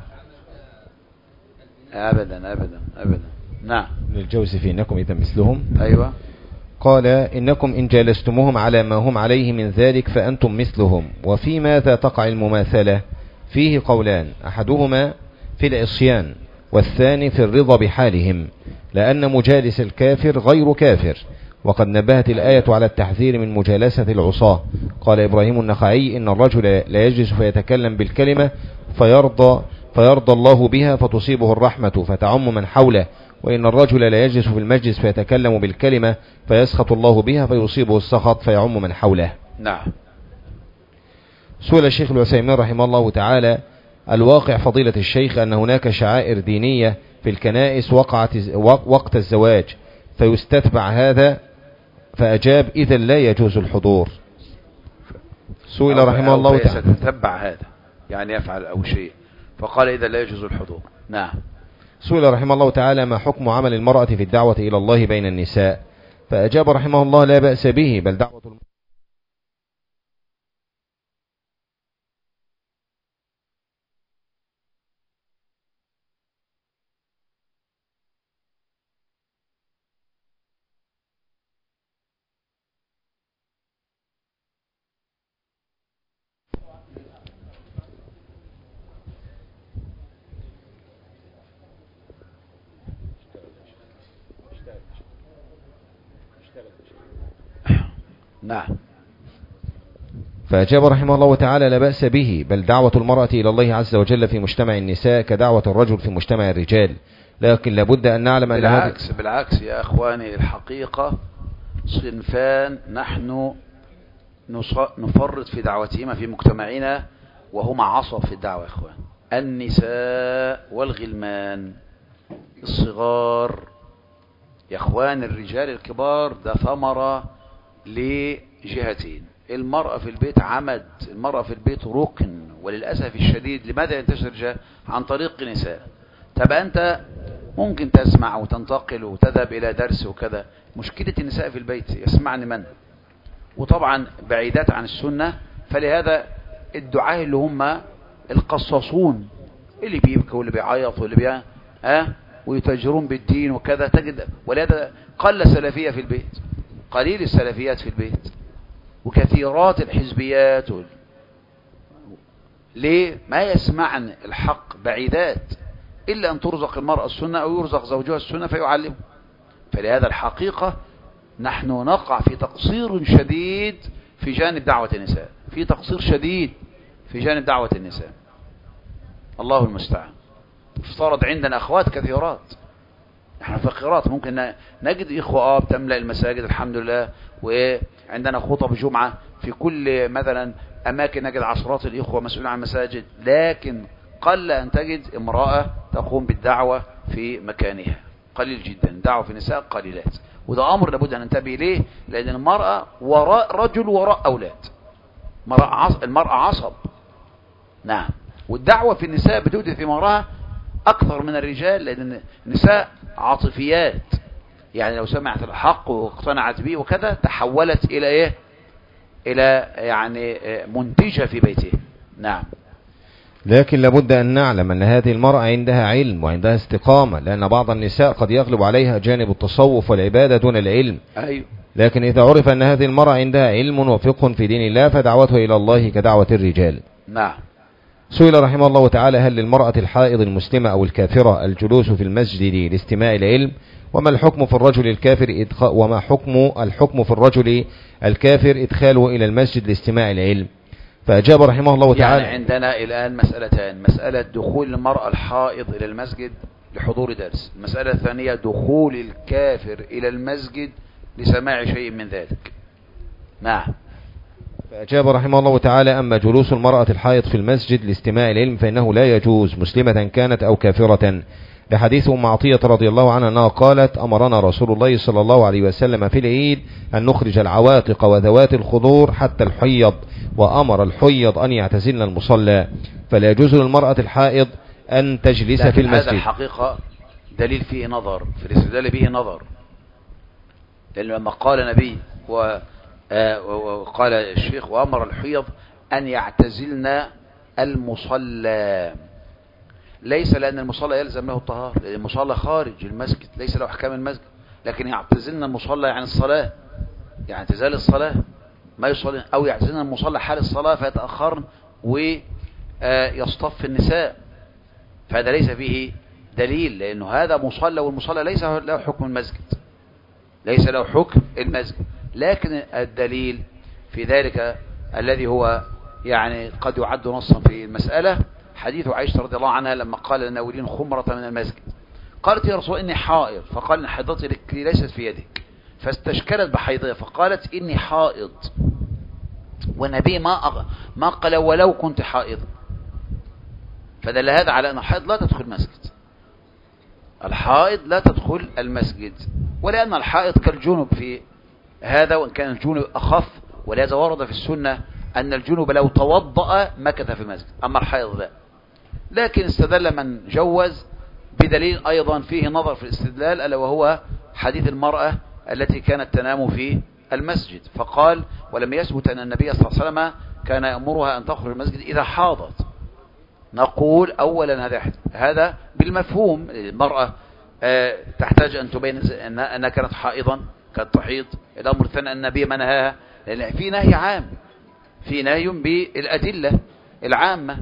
أبدا أبدا أبدا. نعم. ابن الجوزي في إنكم إذا مثلهم. أيوة. قال إنكم إن جالستموهم على ما هم عليه من ذلك فأنتم مثلهم. وفي ماذا تقع المماثلة؟ فيه قولان: أحدهما في العصيان والثاني في الرضا بحالهم، لأن مجالس الكافر غير كافر. وقد نبهت الآية على التحذير من مجالسة العصاة. قال إبراهيم النخعي: إن الرجل لا يجلس فيتكلم بالكلمة فيرضى, فيرضى الله بها فتصيبه الرحمة فتعم من حوله، وإن الرجل لا يجلس في المجلس فيتكلم بالكلمة فيسخط الله بها فيصيبه السخط فيعم من حوله. نعم. سئل الشيخ العثيمين رحمه الله تعالى: الواقع فضيلة الشيخ أن هناك شعائر دينية في الكنائس وقعت وقت الزواج فيستتبع هذا، فأجاب: إذا لا يجوز الحضور. سئل رحمه الله تعالى: تتبع هذا يعني يفعل أو شيء، فقال إذا لا يجوز الحضور. نعم. سئل رحمه الله تعالى: ما حكم عمل المرأة في الدعوة إلى الله بين النساء؟ فأجاب رحمه الله: لا بأس به، بل دعوة المرأة نعم. فأجاب رحمه الله تعالى: لا بأس به، بل دعوة المرأة إلى الله عز وجل في مجتمع النساء كدعوة الرجل في مجتمع الرجال، لكن لابد أن نعلم أن بالعكس بالعكس يا أخواني، الحقيقة صنفان نحن نفرط في دعوتهما في مجتمعنا وهما عصب في الدعوة يا أخوان: النساء والغلمان الصغار. يا أخوان الرجال الكبار ده ثمرة لجهتين: المرأة في البيت عمد، المرأة في البيت ركن، وللأسف الشديد لماذا ينتشر عن طريق نساء؟ تبقى أنت ممكن تسمع وتنتقل وتذهب إلى درس وكذا، مشكلة النساء في البيت يسمعني من؟ وطبعا بعيدات عن السنة. فلهذا الدعاء اللي هم القصاصون اللي بيبكوا واللي بيعيطوا واللي بي ها ويتاجرون بالدين وكذا تجد، ولهذا قل سلفية في البيت، قليل السلفيات في البيت، وكثيرات الحزبيات وال... ليه؟ ما يسمعن الحق، بعيدات، إلا أن ترزق المرأة السنة أو يرزق زوجها السنة فيعلمه. فلهذا الحقيقة نحن نقع في تقصير شديد في جانب دعوة النساء، في تقصير شديد في جانب دعوة النساء، الله المستعان. افترض عندنا أخوات كثيرات، نحن فقيرات، ممكن نجد إخوة آه بتملأ المساجد الحمد لله، وعندنا خطب جمعة في كل مثلا أماكن نجد عشرات الإخوة مسؤولين عن مساجد، لكن قل أن تجد امرأة تقوم بالدعوة في مكانها، قليل جدا. دعوة في النساء قليلات، وده أمر لابد أن ننتبه إليه، لأن المرأة وراء رجل وراء أولاد، المرأة عصب. نعم. والدعوة في النساء بتؤتي ثمارها أكثر من الرجال، لأن النساء عاطفيات، يعني لو سمعت الحق واقتنعت به وكذا تحولت إلى إيه؟ إلى يعني منتجة في بيته. نعم. لكن لابد أن نعلم أن هذه المرأة عندها علم وعندها استقامة، لأن بعض النساء قد يغلب عليها جانب التصوف والعبادة دون العلم. أيوه. لكن إذا عرف أن هذه المرأة عندها علم وفقه في دين الله فدعوته إلى الله كدعوة الرجال. نعم. سئل رحمه الله تعالى: هل للمرأة الحائض المسلمة أو الكافرة الجلوس في المسجد لاستماع العلم؟ وما الحكم في الرجل الكافر إدخ... وما حكم الحكم في الرجل الكافر إدخاله إلى المسجد لاستماع العلم؟ فأجاب رحمه الله تعالى: يعني عندنا الآن مسألتان: مسألة دخول المرأة الحائض إلى المسجد لحضور درس، المسألة الثانية دخول الكافر إلى المسجد لسماع شيء من ذلك. نعم. فأجاب رحمه الله تعالى: أما جلوس المرأة الحائض في المسجد لاستماع العلم فإنه لا يجوز، مسلمة كانت أو كافرة، لحديث أم عطية رضي الله عنها أنها قالت: أمرنا رسول الله صلى الله عليه وسلم في العيد أن نخرج العواتق وذوات الخضور حتى الحيض، وأمر الحيض أن يعتزلن المصلى، فلا يجوز للمرأة الحائض أن تجلس في المسجد. هذا الحقيقة دليل فيه نظر، في الاستدلال به نظر، لأن لما قال نبي و وقال الشيخ: وأمر الحيض أن يعتزلن المصلى، ليس لأن المصلى يلزم له الطهارة، لأن المصلى خارج المسجد ليس له أحكام المسجد، لكن يعتزلن المصلى يعني الصلاة، يعني اعتزال الصلاة، ما يصلي، أو يعتزلن المصلى حال الصلاة فيتأخرن ويصطف النساء، فهذا ليس فيه دليل، لأنه هذا مصلى، والمصلى ليس له حكم المسجد، ليس له حكم المسجد، لكن الدليل في ذلك الذي هو يعني قد يعد نصا في المسألة حديث عائشة رضي الله عنها لما قال للناولين خمرة من المسجد، قالت يا رسول إني حائض، فقال إن حيضتي ليست في يدك، فاستشكلت بحيضها فقالت إني حائض، والنبي ما أغ... ما قال ولو كنت حائض، فدل هذا على أن الحائض لا تدخل المسجد، الحائض لا تدخل المسجد، ولأن الحائض كالجنب في هذا، وإن كان الجنب أخف، ولهذا ورد في السنة أن الجنب لو توضأ مكث في المسجد، أما الحائض لا. لكن استدل من جوز بدليل أيضا فيه نظر في الاستدلال، ألا وهو حديث المرأة التي كانت تنام في المسجد، فقال ولم يثبت أن النبي صلى الله عليه وسلم كان يأمرها أن تخرج المسجد إذا حاضت. نقول أولا هذا هذا بالمفهوم، المرأة تحتاج أن تبين أنها كانت حائضا، كانت تحيض. الأمر الثاني أن النبي منهاها، لأن في نهي عام، في نهي بالأدلة العامة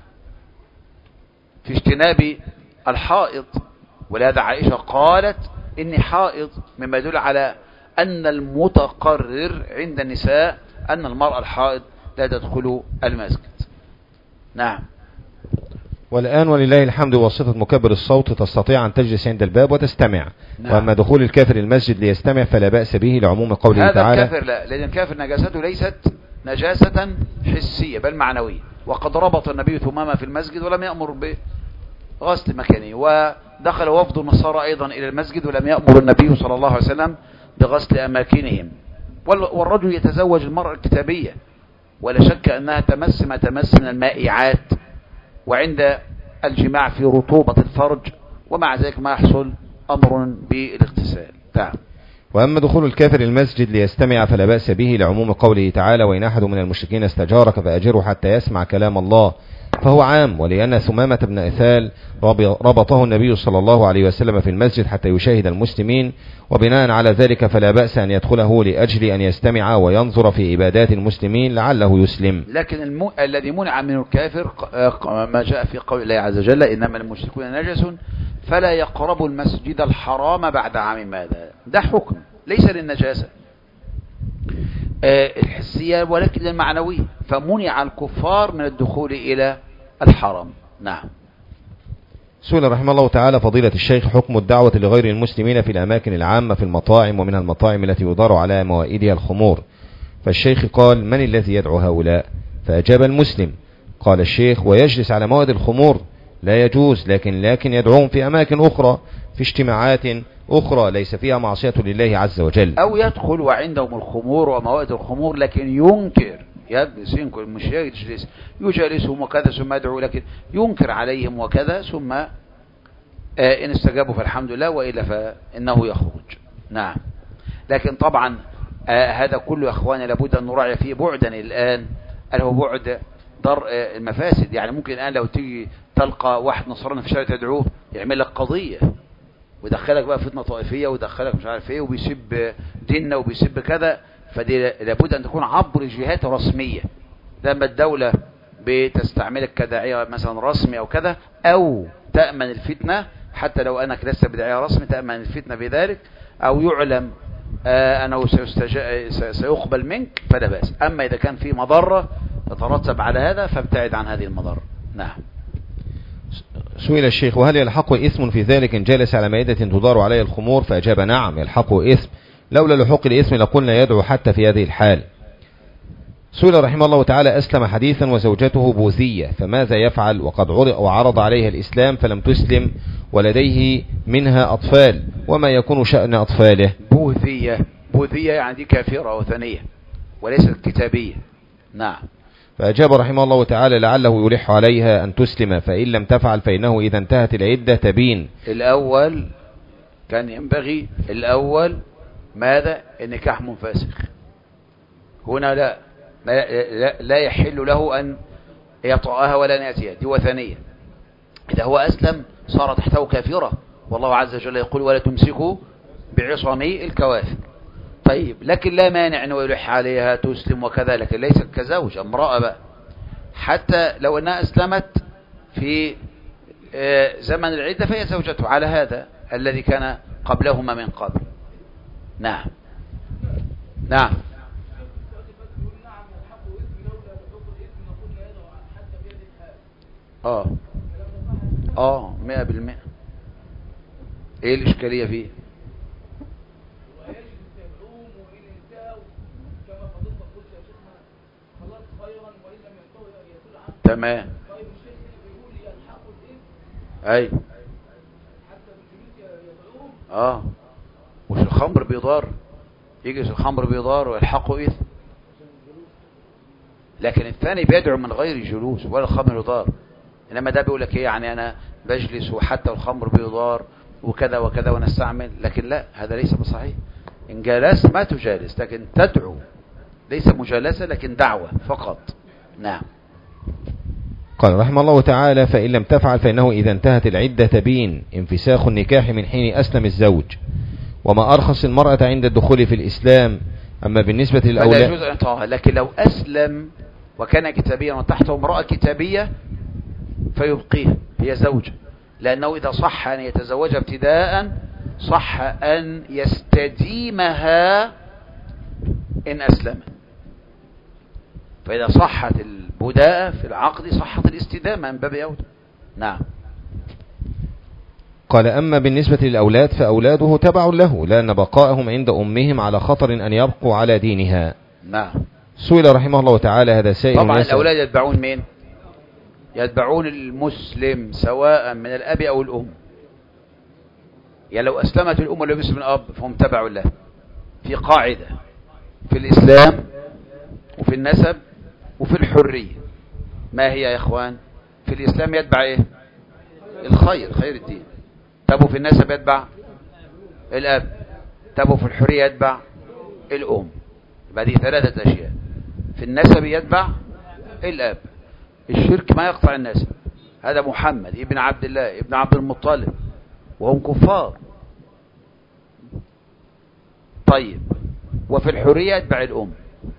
في اجتناب الحائض، ولهذا عائشة قالت إني حائض، مما يدل على أن المتقرر عند النساء أن المرأة الحائض لا تدخل المسجد. نعم. والآن ولله الحمد واسطة مكبر الصوت تستطيع أن تجلس عند الباب وتستمع. نعم. وأما دخول الكافر المسجد ليستمع فلا بأس به لعموم قوله تعالى. هذا الكافر لا، لأن الكافر نجاسته ليست نجاسة حسية بل معنوية، وقد ربط النبي ثمامة في المسجد ولم يأمر بغسل مكانه، ودخل وفد النصارى أيضا إلى المسجد ولم يأمر النبي صلى الله عليه وسلم بغسل أماكنهم. والرجل يتزوج المرأة الكتابية ولا شك أنها تمس ما تمس من المائعات، وعند الجماع في رطوبة الفرج، ومع ذلك ما يحصل أمر بالاغتسال. نعم. وأما دخول الكافر المسجد ليستمع فلا بأس به لعموم قوله تعالى وإن أحد من المشركين استجارك فأجره حتى يسمع كلام الله، فهو عام، ولأن ثمامة بن أثال ربطه النبي صلى الله عليه وسلم في المسجد حتى يشاهد المسلمين، وبناء على ذلك فلا بأس أن يدخله لأجل أن يستمع وينظر في عبادات المسلمين لعله يسلم. لكن الم... الذي منع منه الكافر ما جاء في قول الله عز وجل إنما المشركون نجس فلا يقربوا المسجد الحرام بعد عام ماذا، ده حكم ليس للنجاسة آه الحسية ولكن للمعنوية، فمنع الكفار من الدخول إلى الحرم. نعم. سئل رحمه الله تعالى فضيلة الشيخ حكم الدعوة لغير المسلمين في الأماكن العامة في المطاعم، ومنها المطاعم التي يدار على موائدها الخمور، فالشيخ قال من الذي يدعو هؤلاء؟ فأجاب المسلم. قال الشيخ ويجلس على موائد الخمور لا يجوز، لكن لكن يدعوهم في أماكن أخرى في اجتماعات أخرى ليس فيها معصية لله عز وجل، أو يدخل وعندهم الخمور وموائد الخمور لكن ينكر، يجلس ينكر مش يجلس يجالسهم وكذا ثم يدعو، لكن ينكر عليهم وكذا، ثم آه إن استجابوا فالحمد لله، وإلا فإنه يخرج. نعم. لكن طبعا آه هذا كله يا أخواني لابد أن نراعي فيه بعدا الآن، اللي هو بعد در آه المفاسد. يعني ممكن الآن لو تيجي تلقى واحد نصراني في الشارع تدعوه يعمل لك قضية ويدخلك بقى فتنة طائفية ويدخلك مش عارف ايه وبيسب ديننا وبيسب كذا، فدي لابد ان تكون عبر جهات رسمية، لما الدولة بتستعملك كداعية مثلا رسمي او كذا، او تأمن الفتنة حتى لو انك لست بداعية رسمي تأمن الفتنة بذلك، او يعلم آه انه سيقبل منك فلا بأس. اما اذا كان في مضرة تترتب على هذا فابتعد عن هذه المضرة. نعم. سئل الشيخ وهل يلحق إثم في ذلك إن جالس على مائدة تدار عليه الخمور؟ فأجاب نعم يلحق إثم، لولا لحق الإثم لقلنا يدعو حتى في هذه الحال. سئل رحمه الله تعالى أسلم حديثا وزوجته بوذية فماذا يفعل وقد عرض عليها الإسلام فلم تسلم ولديه منها أطفال، وما يكون شأن أطفاله؟ بوذية بوذية يعني دي كافرة وثنية وليست كتابية. نعم. فأجاب رحمه الله تعالى لعله يلح عليها أن تسلم، فإن لم تفعل فإنه إذا انتهت العدة تبين. الأول كان ينبغي الأول ماذا؟ النكاح منفسخ، هنا لا لا, لا يحل له أن يطأها ولا أن يأتيها، دي وثنية. إذا هو أسلم صار تحته كافرة، والله عز وجل يقول ولا تمسكوا بعصمي الكوافر. طيب لكن لا مانع أنه يلح عليها تسلم وكذا، لكن ليس كزوج امرأة بقى، حتى لو أنها أسلمت في زمن العدة فهي زوجته على هذا الذي كان قبلهما من قبل. نعم نعم. اه اه مئة بالمئة. ايه الاشكالية فيه؟ تمام. اي اه وش الخمر بيضار؟ يجي الخمر بيضار ويلحقه اثم، لكن الثاني بيدعو من غير جلوس ولا الخمر يضار. انما ده بيقول لك ايه يعني انا بجلس وحتى الخمر بيضار وكذا وكذا ونستعمل، لكن لا، هذا ليس بصحيح. ان جالست ما تجالس، لكن تدعو، ليس مجالسة لكن دعوة فقط. نعم. قال رحمه الله تعالى: فإن لم تفعل فإنه إذا انتهت العدة تبين انفساخ النكاح من حين أسلم الزوج، وما أرخص المرأة عند الدخول في الإسلام. أما بالنسبة للأولاد فلا يجوز أن يطاعها، لكن لو أسلم وكان كتابيا وتحته امرأة كتابية فيبقيها، هي زوجة، لأنه إذا صح أن يتزوج ابتداء صح أن يستديمها إن أسلم. فإذا صحت البداءة في العقد صحت الاستدامة من باب أولى. نعم. قال: أما بالنسبة للأولاد فأولاده تبع له، لأن بقائهم عند أمهم على خطر أن يبقوا على دينها. نعم. سئل رحمه الله تعالى هذا سائل. طبعا الأولاد يتبعون مين؟ يتبعون المسلم سواء من الأب أو الأم. يعني لو أسلمت الأم ولم يسلم الأب فهم تبعوا له. في قاعدة في الإسلام وفي النسب وفي الحرية. ما هي يا إخوان؟ في الإسلام يتبع إيه؟ الخير، خير الدين. تبوا في النسب يتبع الأب، تبوا في الحرية يتبع الأم. يبقى دي ثلاثة أشياء. في النسب يتبع الأب. الشرك ما يقطع النسب، هذا محمد ابن عبد الله ابن عبد المطلب وهم كفار. طيب، وفي الحرية يتبع الأم،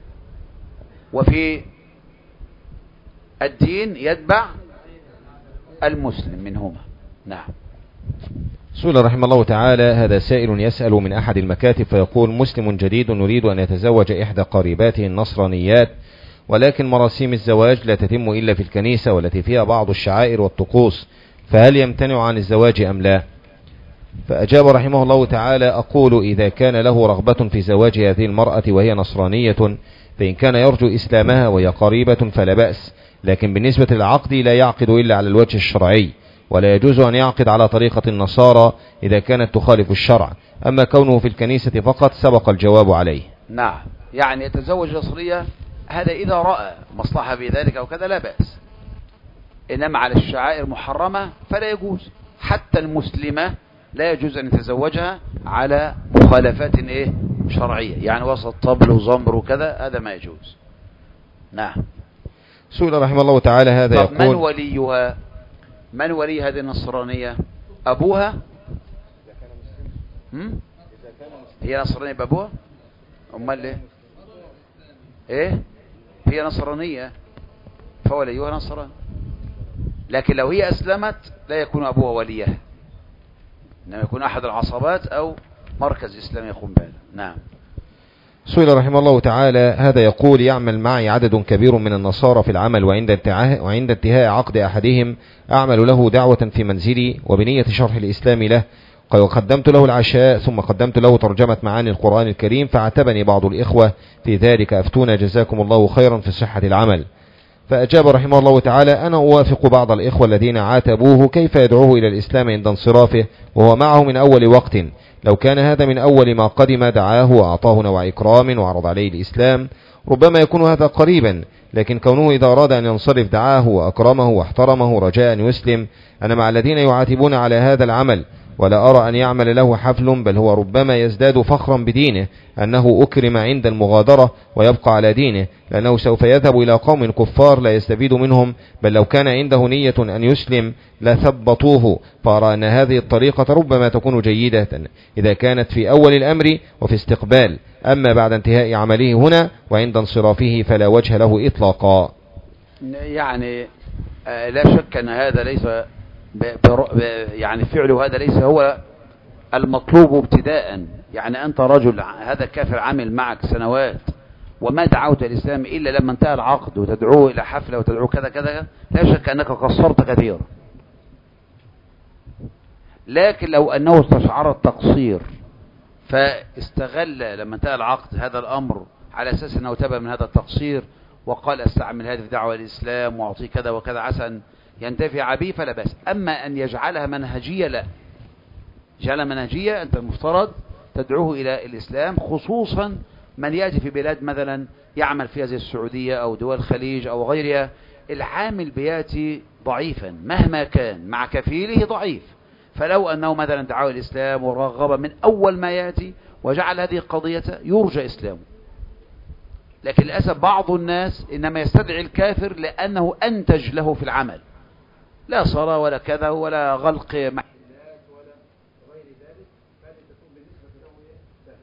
وفي الدين يتبع المسلم منهما. نعم. سئل رحمه الله تعالى هذا سائل يسأل من أحد المكاتب فيقول: مسلم جديد يريد أن يتزوج إحدى قريباته النصرانيات، ولكن مراسيم الزواج لا تتم إلا في الكنيسة والتي فيها بعض الشعائر والطقوس، فهل يمتنع عن الزواج أم لا؟ فأجاب رحمه الله تعالى: أقول إذا كان له رغبة في زواج هذه المرأة وهي نصرانية فإن كان يرجو إسلامها وهي قريبة فلا بأس، لكن بالنسبة للعقد لا يعقد إلا على الوجه الشرعي، ولا يجوز أن يعقد على طريقة النصارى إذا كانت تخالف الشرع. أما كونه في الكنيسة فقط سبق الجواب عليه. نعم. يعني يتزوج نصرية هذا إذا رأى مصلحة في ذلك أو كذا لا بأس، إنما على الشعائر محرمة فلا يجوز. حتى المسلمة لا يجوز أن يتزوجها على مخالفات إيه شرعية، يعني وسط طبل وزمر وكذا، هذا ما يجوز. نعم. سئل رحمه الله تعالى هذا يقول: من وليها؟ من ولي هذه النصرانية؟ أبوها؟ هم؟ هي نصرانية بأبوها؟ أمال إيه؟ إيه؟ هي نصرانية فوليها نصران، لكن لو هي أسلمت لا يكون أبوها وليها، إنما يكون أحد العصبات أو مركز إسلامي يقوم بها. نعم. سئل رحمه الله تعالى هذا يقول: يعمل معي عدد كبير من النصارى في العمل، وعند انتهاء وعند انتهاء عقد أحدهم أعمل له دعوة في منزلي وبنية شرح الإسلام له، وقدمت له العشاء ثم قدمت له ترجمة معاني القرآن الكريم، فاعتبني بعض الإخوة في ذلك، أفتونا جزاكم الله خيرا في صحة العمل. فأجاب رحمه الله تعالى: أنا أوافق بعض الإخوة الذين عاتبوه كيف يدعوه إلى الإسلام عند انصرافه وهو معه من أول وقت. لو كان هذا من أول ما قدم دعاه وأعطاه نوع إكرام وعرض عليه الإسلام ربما يكون هذا قريبا، لكن كونه إذا أراد أن ينصرف دعاه وأكرمه واحترمه رجاء أن يسلم. أنا مع الذين يعاتبون على هذا العمل، ولا أرى أن يعمل له حفل، بل هو ربما يزداد فخرا بدينه أنه أكرم عند المغادرة ويبقى على دينه، لأنه سوف يذهب إلى قوم كفار لا يستفيد منهم، بل لو كان عنده نية أن يسلم لثبطوه. فأرى أن هذه الطريقة ربما تكون جيدة إذا كانت في أول الأمر وفي استقبال، أما بعد انتهاء عمله هنا وعند انصرافه فلا وجه له إطلاقا. يعني لا شك أن هذا ليس ب... ب... يعني فعله هذا ليس هو المطلوب ابتداء. يعني أنت رجل، هذا كافر عامل معك سنوات وما دعوت الإسلام إلا لما انتهى العقد وتدعوه إلى حفلة وتدعوه كذا كذا، لا شك أنك قصرت كثيرا. لكن لو أنه استشعر التقصير فاستغل لما انتهى العقد هذا الأمر على أساس أنه تاب من هذا التقصير وقال استعمل هذه الدعوة الإسلام وأعطيه كذا وكذا عسى أن ينتفع به فلا بأس. أما أن يجعلها منهجية لا، جعلها منهجية أنت المفترض تدعوه إلى الإسلام، خصوصا من يأتي في بلاد مثلا يعمل فيها زي السعودية أو دول الخليج أو غيرها، العامل بياتي ضعيفا مهما كان مع كفيله ضعيف. فلو أنه مثلا دعاه الإسلام ورغب من أول ما يأتي وجعل هذه القضية يرجى إسلامه. لكن للأسف بعض الناس إنما يستدعي الكافر لأنه أنتج له في العمل، لا صلاة ولا كذا ولا غلق محلات ولا غير ذلك، هذه تكون بالنسبة له سهل.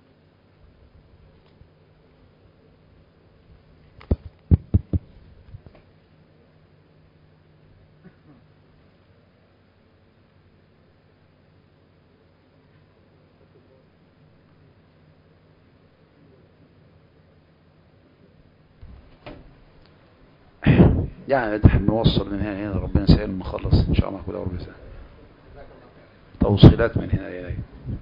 يعني نحن نوصل من هنا هنا ربنا سهل نخلص إن شاء الله كل ربع ساعة توصيلات من هنا إليه.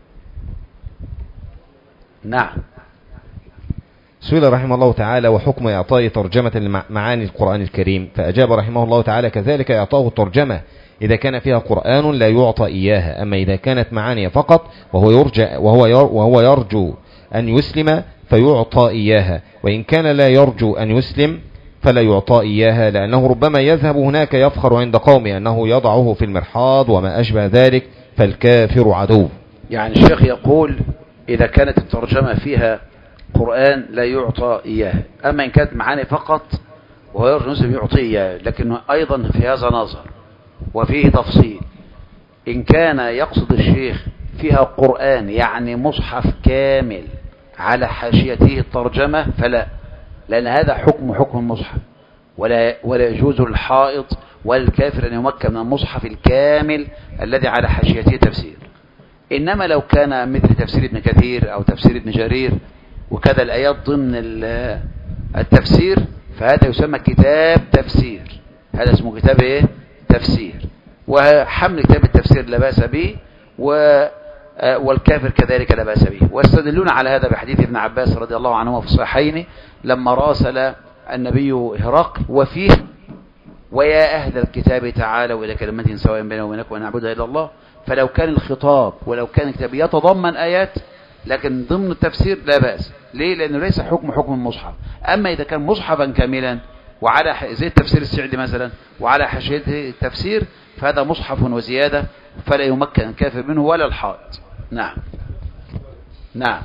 نعم. سئل رحمه الله تعالى وحكم إعطاء ترجمة لمعاني القرآن الكريم، فأجاب رحمه الله تعالى كذلك إعطاه الترجمة إذا كان فيها قرآن لا يعطى إياها، أما إذا كانت معاني فقط وهو يرجى وهو وهو يرجو أن يسلم فيعطى إياها، وإن كان لا يرجو أن يسلم فلا يعطى إياها، لأنه ربما يذهب هناك يفخر عند قومه أنه يضعه في المرحاض وما أشبه ذلك، فالكافر عدو. يعني الشيخ يقول إذا كانت الترجمة فيها قرآن لا يعطى إياها، أما إن كانت معاني فقط وهو يرجو أن يعطي إياها، لكن أيضا في هذا نظر وفيه تفصيل. إن كان يقصد الشيخ فيها قرآن يعني مصحف كامل على حاشيته الترجمة فلا، لأن هذا حكم حكم المصحف، ولا ولا يجوز للحائط والكافر أن يمكن من المصحف الكامل الذي على حاشيته تفسير. إنما لو كان مثل تفسير ابن كثير أو تفسير ابن جرير وكذا الآيات ضمن التفسير فهذا يسمى كتاب تفسير، هذا اسمه كتاب إيه؟ تفسير. وحمل كتاب التفسير لا بأس به، والكافر كذلك لا بأس به. ويستدلون على هذا بحديث ابن عباس رضي الله عنهما في الصحيحين لما راسل النبي هرقل وفيه ويا أهل الكتاب تعالوا إلى كلمة سواء بيننا وبينكم أن نعبد إلا الله. فلو كان الخطاب ولو كان الكتاب يتضمن آيات لكن ضمن التفسير لا بأس. ليه؟ لأنه ليس حكم حكم المصحف. أما إذا كان مصحفا كاملا وعلى زي التفسير السعدي مثلا وعلى حاشيته التفسير فهذا مصحف وزيادة، فلا يمكن الكافر منه ولا الحائط. نعم نعم.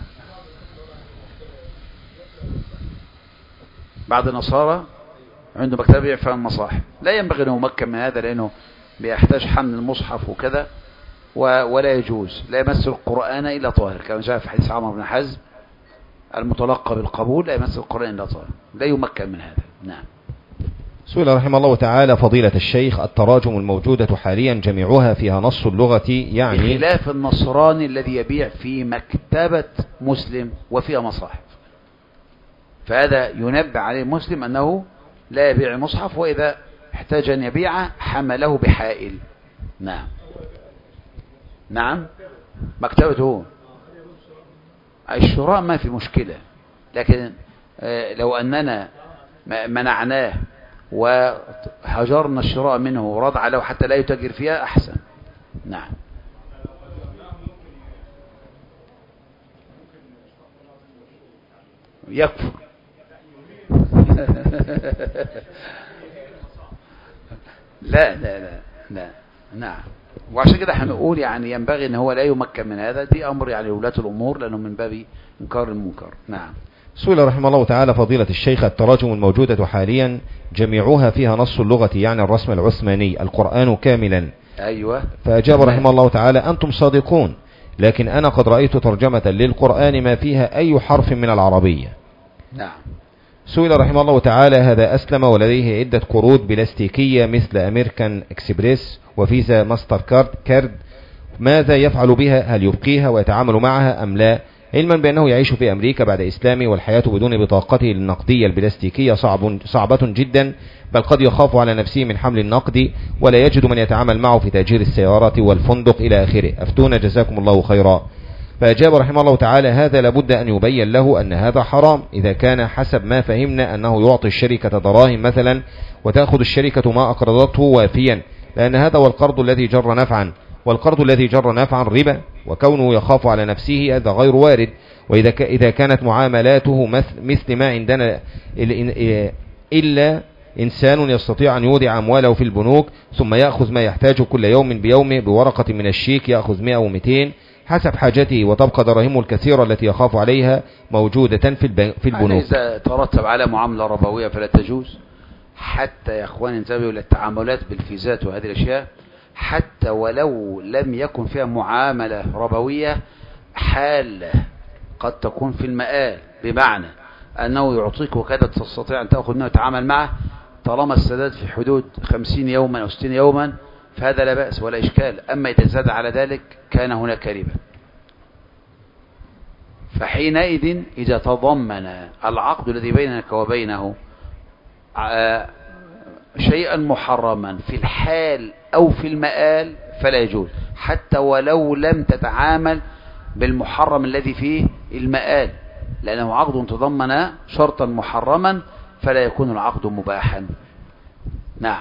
بعض النصارى عنده مكتبة يبيع فيها المصاحف، لا ينبغي أن يمكن من هذا لأنه بيحتاج حمل المصحف وكذا، ولا يجوز، لا يمس القرآن إلا طاهر كما جاء في حديث عمر بن حزم المتلقى بالقبول، لا يمس القرآن إلا طاهر، لا يمكن من هذا. نعم. سئل رحمه الله تعالى فضيلة الشيخ التراجم الموجودة حاليا جميعها فيها نص اللغة، يعني بخلاف النصراني الذي يبيع في مكتبة مسلم وفيها مصاحف، فهذا ينبه عليه المسلم أنه لا يبيع مصحف، وإذا احتاج أن يبيع حمله بحائل. نعم نعم. مكتبته الشراء ما في مشكلة، لكن لو أننا منعناه وهجرنا الشراء منه ورضع له حتى لا يتاجر فيها أحسن. نعم. يكفر. لا لا لا لا. نعم. وعشان كده هنقول يعني ينبغي ان هو لا يمكن من هذا، دي امر يعني ولاة الامور لانه من باب انكار المنكر. نعم. سئل رحمه الله تعالى فضيلة الشيخ التراجم الموجودة حاليا جميعها فيها نص اللغة يعني الرسم العثماني القرآن كاملا. ايوه. فاجاب رحمه الله تعالى انتم صادقون، لكن انا قد رأيت ترجمة للقرآن ما فيها اي حرف من العربية. نعم. سئل رحمه الله تعالى: هذا أسلم ولديه عدة قروض بلاستيكية مثل أمريكان إكسبريس وفيزا ماستر كارد كارد ماذا يفعل بها؟ هل يبقيها ويتعامل معها أم لا؟ علما بأنه يعيش في أمريكا بعد إسلامه والحياة بدون بطاقته النقدية البلاستيكية صعب صعبة جدا، بل قد يخاف على نفسه من حمل النقد ولا يجد من يتعامل معه في تأجير السيارات والفندق إلى آخره. أفتونا جزاكم الله خيرا. فأجاب رحمه الله تعالى: هذا لابد أن يبين له أن هذا حرام إذا كان حسب ما فهمنا أنه يعطي الشركة دراهم مثلا وتأخذ الشركة ما أقرضته وافيا، لأن هذا هو القرض الذي جر نفعا، والقرض الذي جر نفعا ربا، وكونه يخاف على نفسه هذا غير وارد. وإذا إذا كانت معاملاته مثل ما عندنا إلا إنسان يستطيع أن يودع أمواله في البنوك ثم يأخذ ما يحتاجه كل يوم بيومه بورقة من الشيك، يأخذ مئة ومئتين حسب حاجته، وتبقى دراهمه الكثيرة التي يخاف عليها موجودة في في البنوك. إذا ترتب على معاملة ربوية فلا تجوز. حتى يا أخوان انتبهوا للتعاملات بالفيزات وهذه الأشياء، حتى ولو لم يكن فيها معاملة ربوية حالة قد تكون في المآل، بمعنى أنه يعطيك وكذا تستطيع أن تأخذ منه وتعامل معه، طالما السداد في حدود خمسين يوما أو ستين يوما فهذا لا بأس ولا إشكال. أما إذا زاد على ذلك كان هناك ربا. فحينئذ إذا تضمن العقد الذي بينك وبينه شيئا محرما في الحال أو في المآل فلا يجوز، حتى ولو لم تتعامل بالمحرم الذي فيه المآل، لأنه عقد تضمن شرطا محرما فلا يكون العقد مباحا. نعم.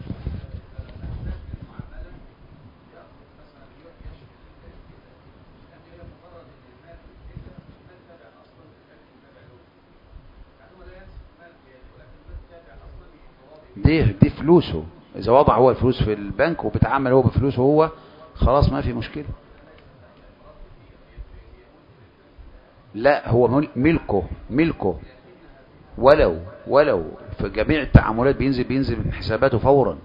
دي دي فلوسه، إذا وضع هو الفلوس في البنك وبتعامل هو بفلوسه هو، خلاص ما في مشكلة. لا، هو ملكه ملكه ولو ولو في جميع التعاملات بينزل بينزل من حساباته فورا.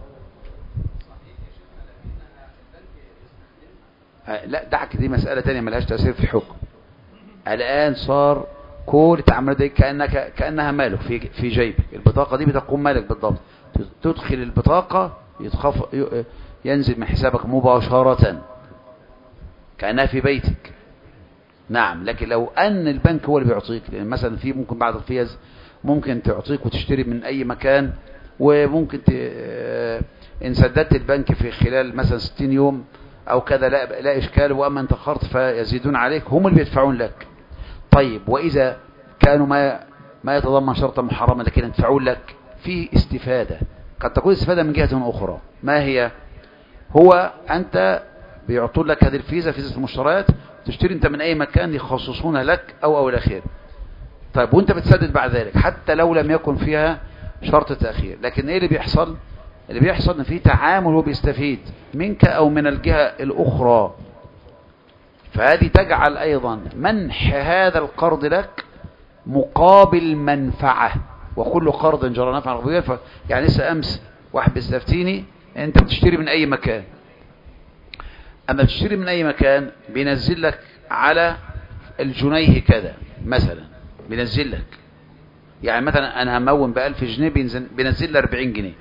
لا دعك، دي مسألة تانية ملهاش تأثير في الحكم. الآن صار كل التعاملات دي كأنك كأنها مالك في في جيبك، البطاقة دي بتقوم مالك بالضبط، تدخل البطاقة يتخف ينزل من حسابك مباشرة كأنها في بيتك. نعم. لكن لو أن البنك هو اللي بيعطيك، لأن مثلا في ممكن بعض الفيز ممكن تعطيك وتشتري من أي مكان، وممكن ت... إن سددت البنك في خلال مثلا ستين يوم أو كذا لا لا إشكال، وأما أنت أخرت فيزيدون عليك، هم اللي بيدفعون لك. طيب وإذا كانوا ما ما يتضمن شرطا محرما لكن يدفعون لك في استفادة، قد تكون استفادة من جهة أخرى. ما هي؟ هو أنت بيعطون لك هذه الفيزا، فيزا المشتريات، تشتري أنت من أي مكان يخصصونها لك أو أو الأخير. طيب وأنت بتسدد بعد ذلك حتى لو لم يكن فيها شرط تأخير، لكن إيه اللي بيحصل؟ اللي بيحصل إن في تعامل هو بيستفيد منك أو من الجهة الأخرى، فهذه تجعل أيضا منح هذا القرض لك مقابل منفعة، وكل قرض جرى نفعا ربويا. يعني لسه أمس واحد بيستفتيني، أنت بتشتري من أي مكان، أما بتشتري من أي مكان بينزل لك على الجنيه كذا مثلا، بينزل لك يعني مثلا أنا همون بألف جنيه بينزل لي أربعين جنيه.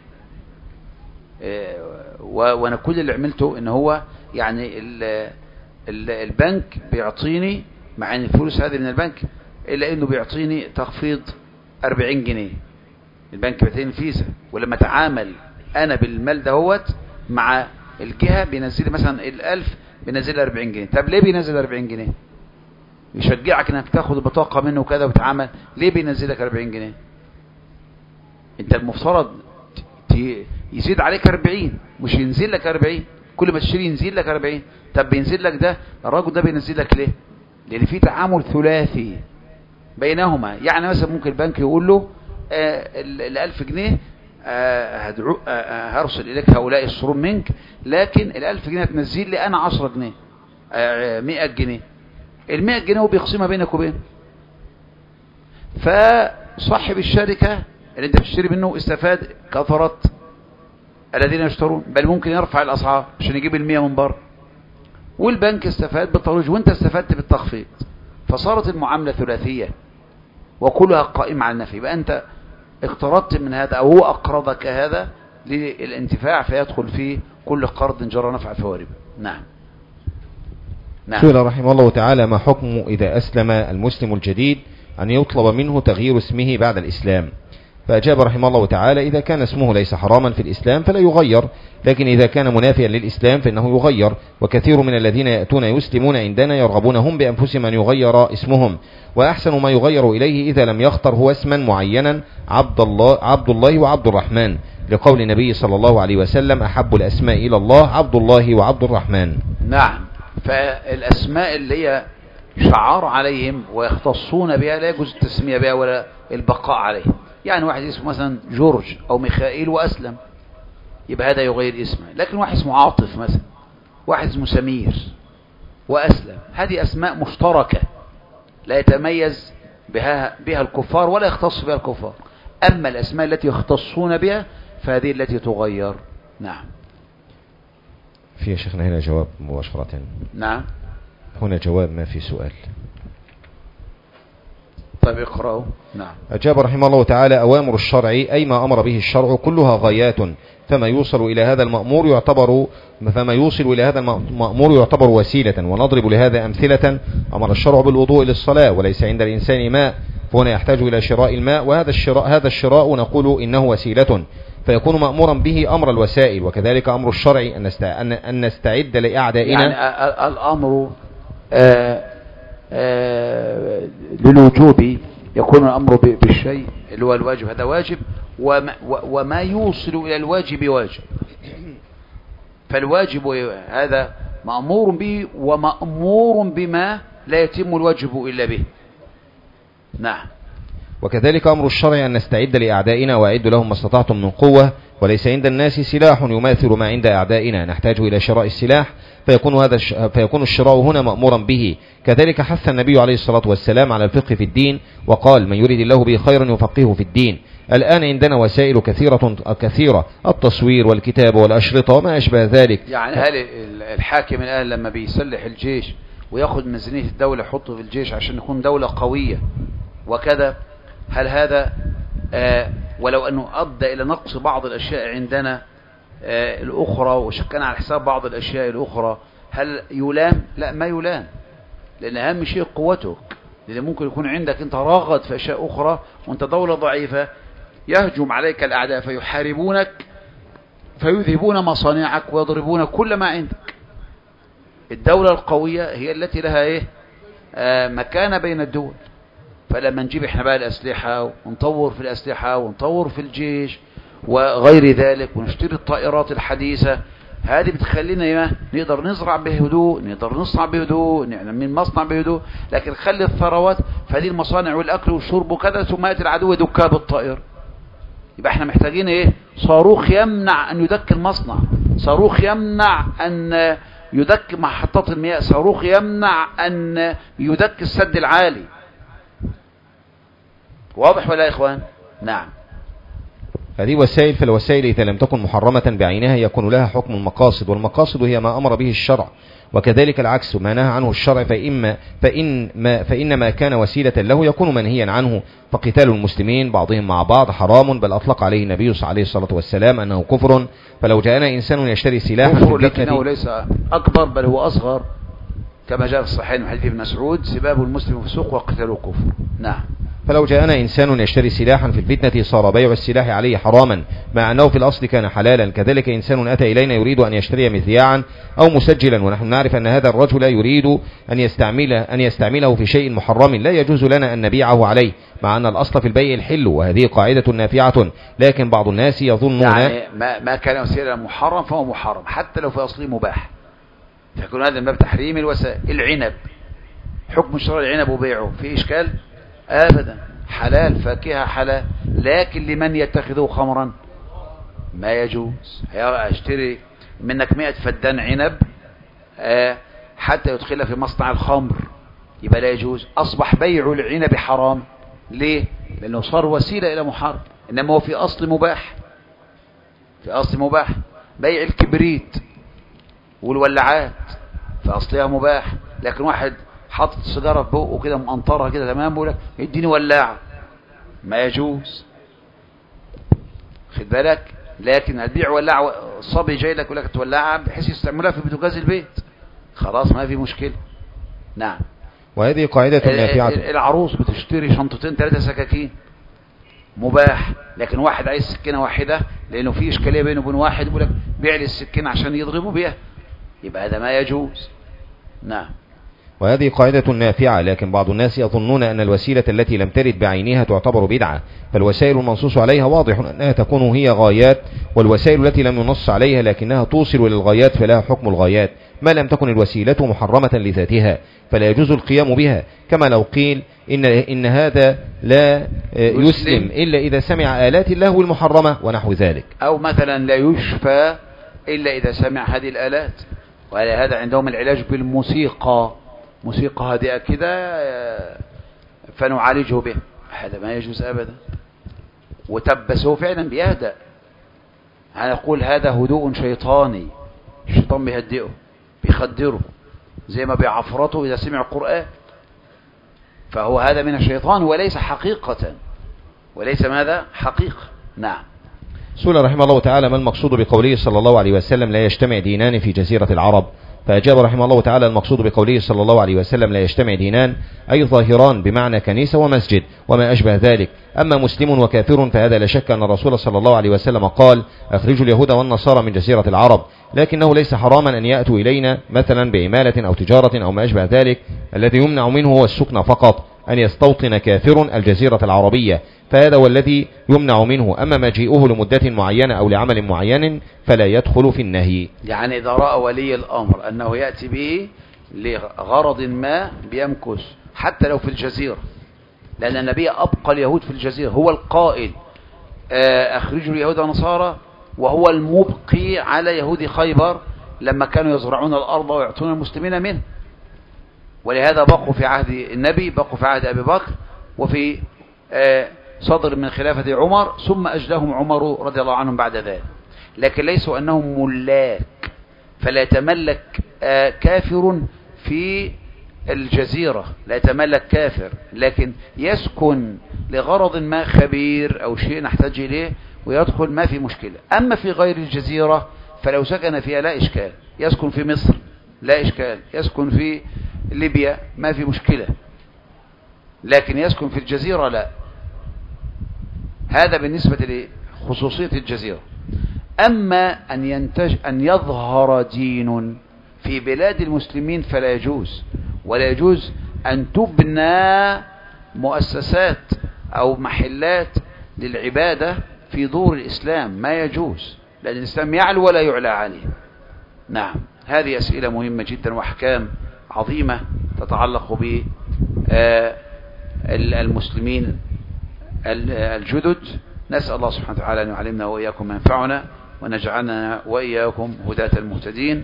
وأنا كل اللي عملته إن هو يعني البنك بيعطيني مع ان الفلوس هذه من البنك، الا انه بيعطيني تخفيض أربعين جنيه. البنك بيعطيني فيزا، ولما اتعامل انا بالمال دهوت مع الجهه بينزل لي مثلا الألف بينزل لي أربعين جنيه. طب ليه بينزل أربعين جنيه؟ يشجعك انك تاخد البطاقه منه وكذا وتعامل. ليه بينزل لك أربعين جنيه؟ انت المفترض يزيد عليك أربعين، مش ينزل لك أربعين. كل ما تشتري ينزل لك أربعين. طب بينزل لك ده، الراجل ده بينزل لك ليه؟ لان في تعامل ثلاثي بينهما. يعني مثلا ممكن البنك يقول له آه ال ألف جنيه آه هدعو آه هرسل اليك هؤلاء الصروم منك، لكن ال ألف جنيه هتنزل لي انا عشرة جنيه، آه مئة جنيه. ال مئة جنيه هو بيقسمها بينك وبينه. فصاحب الشركه اللي انت بتشتري منه استفاد كثرة الذين يشترون، بل ممكن يرفع الاسعار عشان يجيب المية من بره، والبنك استفاد بالترويج وانت استفدت بالتخفيض، فصارت المعاملة ثلاثية. وكلها قائمة على النفي. يبقى أنت اقترضت من هذا أو هو أقرضك هذا للانتفاع، فيدخل فيه كل قرض جرى نفع فوارب. نعم. نعم. سئل رحمه الله تعالى: ما حكم إذا أسلم المسلم الجديد أن يطلب منه تغيير اسمه بعد الإسلام؟ فأجاب رحمه الله تعالى: إذا كان اسمه ليس حراما في الإسلام فلا يغير، لكن إذا كان منافيا للإسلام فإنه يغير. وكثير من الذين يأتون يسلمون عندنا يرغبون هم بأنفسهم أن يغير اسمهم، وأحسن ما يغير إليه إذا لم يختر هو اسما معينا عبد الله, عبد الله وعبد الرحمن، لقول النبي صلى الله عليه وسلم: أحب الأسماء إلى الله عبد الله وعبد الرحمن. نعم. فالأسماء اللي هي شعار عليهم ويختصون بها لا يجوز التسمية بها ولا البقاء عليها. يعني واحد اسمه مثلا جورج أو ميخائيل وأسلم، يبقى هذا يغير اسمه. لكن واحد اسمه عاطف مثلا، واحد اسمه سمير وأسلم، هذه أسماء مشتركة لا يتميز بها, بها الكفار ولا يختص بها الكفار. أما الأسماء التي يختصون بها فهذه التي تغير. نعم. في شيخنا هنا جواب مباشرة. نعم. هنا جواب ما في سؤال. طيب اقرأوا. نعم. أجاب رحمه الله تعالى: أوامر الشرع أي ما أمر به الشرع كلها غايات، فما يوصل إلى هذا المأمور يعتبر فما يوصل إلى هذا المأمور يعتبر وسيلة. ونضرب لهذا أمثلة: أمر الشرع بالوضوء للصلاة وليس عند الإنسان ماء، فهنا يحتاج إلى شراء الماء، وهذا الشراء هذا الشراء نقول إنه وسيلة، فيكون مأمورا به أمر الوسائل. وكذلك أمر الشرع أن نستعد لأعدائنا. يعني الأمر آآ آآ للوجوب يكون الأمر بالشيء اللي هو الواجب، هذا واجب، وما, وما يوصل إلى الواجب واجب. فالواجب هذا مأمور به ومأمور بما لا يتم الواجب إلا به. نعم. وكذلك أمر الشرع أن نستعد لأعدائنا وأعدوا لهم ما استطعتم من قوة، وليس عند الناس سلاح يماثل ما عند أعدائنا، نحتاج إلى شراء السلاح، فيكون هذا فيكون الشراء هنا مأمورا به. كذلك حث النبي عليه الصلاة والسلام على الفقه في الدين وقال: من يريد الله به خيرا يفقهه في الدين. الآن عندنا وسائل كثيرة كثيرة، التصوير والكتابة والأشرطة وما أشبه ذلك. يعني هل الحاكم الآن لما بيسلح الجيش ويأخذ ميزانية الدولة يحطه في الجيش عشان يكون دولة قوية وكذا، هل هذا آه ولو أنه أدى إلى نقص بعض الأشياء عندنا آه الأخرى وشكنا على حساب بعض الأشياء الأخرى، هل يلام؟ لا، ما يلام، لأن أهم شيء قوتك. لأن ممكن يكون عندك أنت راغد في أشياء أخرى وأنت دولة ضعيفة، يهجم عليك الأعداء فيحاربونك فيذهبون مصانعك ويضربون كل ما عندك. الدولة القوية هي التي لها إيه؟ آه مكانة بين الدول. فلما نجيب احنا بقى الأسلحة ونطور في الأسلحة ونطور في الجيش وغير ذلك ونشتري الطائرات الحديثة، هذه بتخلينا ايه؟ نقدر نزرع بهدوء، نقدر نصنع بهدوء، نعمل مصنع بهدوء. لكن خلي الثروات فهذه المصانع والأكل والشرب وكذا، ثم يأتي العدو يدكها بالطائر. يبقى احنا محتاجين ايه؟ صاروخ يمنع أن يدك المصنع، صاروخ يمنع أن يدك محطات المياه، صاروخ يمنع أن يدك السد العالي. واضح ولا يا إخوان؟ نعم. هذه وسائل، فالوسائل إذا لم تكن محرمة بعينها يكون لها حكم المقاصد، والمقاصد هي ما أمر به الشرع. وكذلك العكس، ما نهى عنه الشرع فإما فإن ما فإنما كان وسيلة له يكون منهيا عنه. فقتال المسلمين بعضهم مع بعض حرام، بل أطلق عليه النبي عليه الصلاة والسلام أنه كفر. فلو جاءنا إنسان يشتري سلاحا كفر، لكنه ليس أكبر بل هو أصغر، كما جاء في الصحيحين من حديث ابن مسعود: سباب المسلم فسوق وقتاله كفر. نعم. فلو جاءنا إنسان يشتري سلاحا في الفتنة صار بيع السلاح عليه حراما، مع أنه في الأصل كان حلالا. كذلك إنسان أتى إلينا يريد أن يشتري مذياعا أو مسجلا، ونحن نعرف أن هذا الرجل يريد أن يستعمله, أن يستعمله في شيء محرم، لا يجوز لنا أن نبيعه عليه، مع أن الأصل في البيع الحل، وهذه قاعدة نافعة. لكن بعض الناس يظنون يعني ما, ما كان وسيلة محرم فهو محرم حتى لو في أصله مباح، فيكون هذا من باب تحريم الوسائل. العنب، حكم شراء العنب وبيعه في إشكال؟ أبدا، حلال، فاكهة حلال. لكن لمن يتخذه خمرا ما يجوز. اشتري منك مئة فدان عنب حتى يدخلها في مصنع الخمر، يبقى لا يجوز. أصبح بيع العنب حرام. ليه؟ لأنه صار وسيلة إلى محرم، إنما هو في أصل مباح، في أصل مباح. بيع الكبريت والولعات في أصلها مباح، لكن واحد حاطط السيجاره في بقه كده مقنطرها كده تمام، بيقول لك اديني ولاعه، ما يجوز، خد بالك. لكن هتبيع ولاعة، الصبي جاي لك يقول لك تولعها بحيث يستعملها في بوتاجاز البيت، خلاص ما في مشكلة. نعم. وهذه قاعدة نافعة. العروس بتشتري شنطتين ثلاثة سكاكين، مباح. لكن واحد عايز سكينة واحدة لأنه في إشكالية بينه وبين واحد، يقول لك بيع لي السكينة عشان يضربوا بيها، يبقى هذا ما يجوز. نعم. وهذه قاعدة نافعة، لكن بعض الناس يظنون أن الوسيلة التي لم ترد بعينها تعتبر بدعة، فالوسائل المنصوص عليها واضح أنها تكون هي غايات، والوسائل التي لم ينص عليها لكنها توصل للغايات فلها حكم الغايات، ما لم تكن الوسيلة محرمة لذاتها فلا يجوز القيام بها. كما لو قيل إن, إن هذا لا يسلم إلا إذا سمع آلات اللهو المحرمة ونحو ذلك، أو مثلا لا يشفى إلا إذا سمع هذه الآلات، وهذا عندهم العلاج بالموسيقى، موسيقى هادئة كده فنعالجه به، هذا ما يجوز أبدا. وتبسه فعلا بيهدأ، هنقول هذا هدوء شيطاني، الشيطان بيهدئه بيخدره زي ما بيعفرته إذا سمع القرآن، فهو هذا من الشيطان وليس حقيقة، وليس ماذا حقيقة. نعم. سئل رحمه الله تعالى ما المقصود بقوله صلى الله عليه وسلم لا يجتمع دينان في جزيرة العرب؟ فأجاب رحمه الله تعالى المقصود بقوله صلى الله عليه وسلم لا يجتمع دينان أي ظاهران بمعنى كنيسة ومسجد وما أشبه ذلك. أما مسلم وكافر فهذا لا شك أن الرسول صلى الله عليه وسلم قال أخرجوا اليهود والنصارى من جزيرة العرب، لكنه ليس حراما أن يأتوا إلينا مثلا بعمالة أو تجارة أو ما أشبه ذلك. الذي يمنع منه هو السكن فقط، أن يستوطن كافر الجزيرة العربية، فهذا هو الذي يمنع منه. أما مجيئه لمدة معينة أو لعمل معين فلا يدخل في النهي. يعني إذا رأى ولي الأمر أنه يأتي به لغرض ما بيمكث حتى لو في الجزيرة، لأن النبي أبقى اليهود في الجزيرة، هو القائل أخرجوا اليهود والنصارى، وهو المبقي على يهود خيبر لما كانوا يزرعون الأرض ويعطون المسلمين منه، ولهذا بقوا في عهد النبي، بقوا في عهد أبي بكر، وفي صدر من خلافة عمر، ثم أجلاهم عمر رضي الله عنهم بعد ذلك. لكن ليسوا أنهم ملاك، فلا يتملك كافر في الجزيرة، لا يتملك كافر، لكن يسكن لغرض ما خبير أو شيء نحتاج إليه ويدخل، ما في مشكلة. أما في غير الجزيرة فلو سكن فيها لا إشكال، يسكن في مصر لا إشكال، يسكن في ليبيا ما في مشكلة، لكن يسكن في الجزيرة لا. هذا بالنسبة لخصوصية الجزيرة. أما أن ينتج أن يظهر دين في بلاد المسلمين فلا يجوز، ولا يجوز أن تبنى مؤسسات أو محلات للعبادة في دور الإسلام، ما يجوز، لأن الإسلام يعلو ولا يعلى عليه. نعم. هذه أسئلة مهمة جدا وأحكام عظيمة تتعلق بالمسلمين الجدد. نسأل الله سبحانه وتعالى أن يعلمنا وإياكم ما ينفعنا، ونجعلنا وإياكم هداة المهتدين.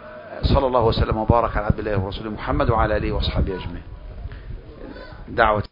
وصلى الله وسلم وبارك على عبد الله ورسوله محمد وعلى آله وأصحابه أجمعين. دعوة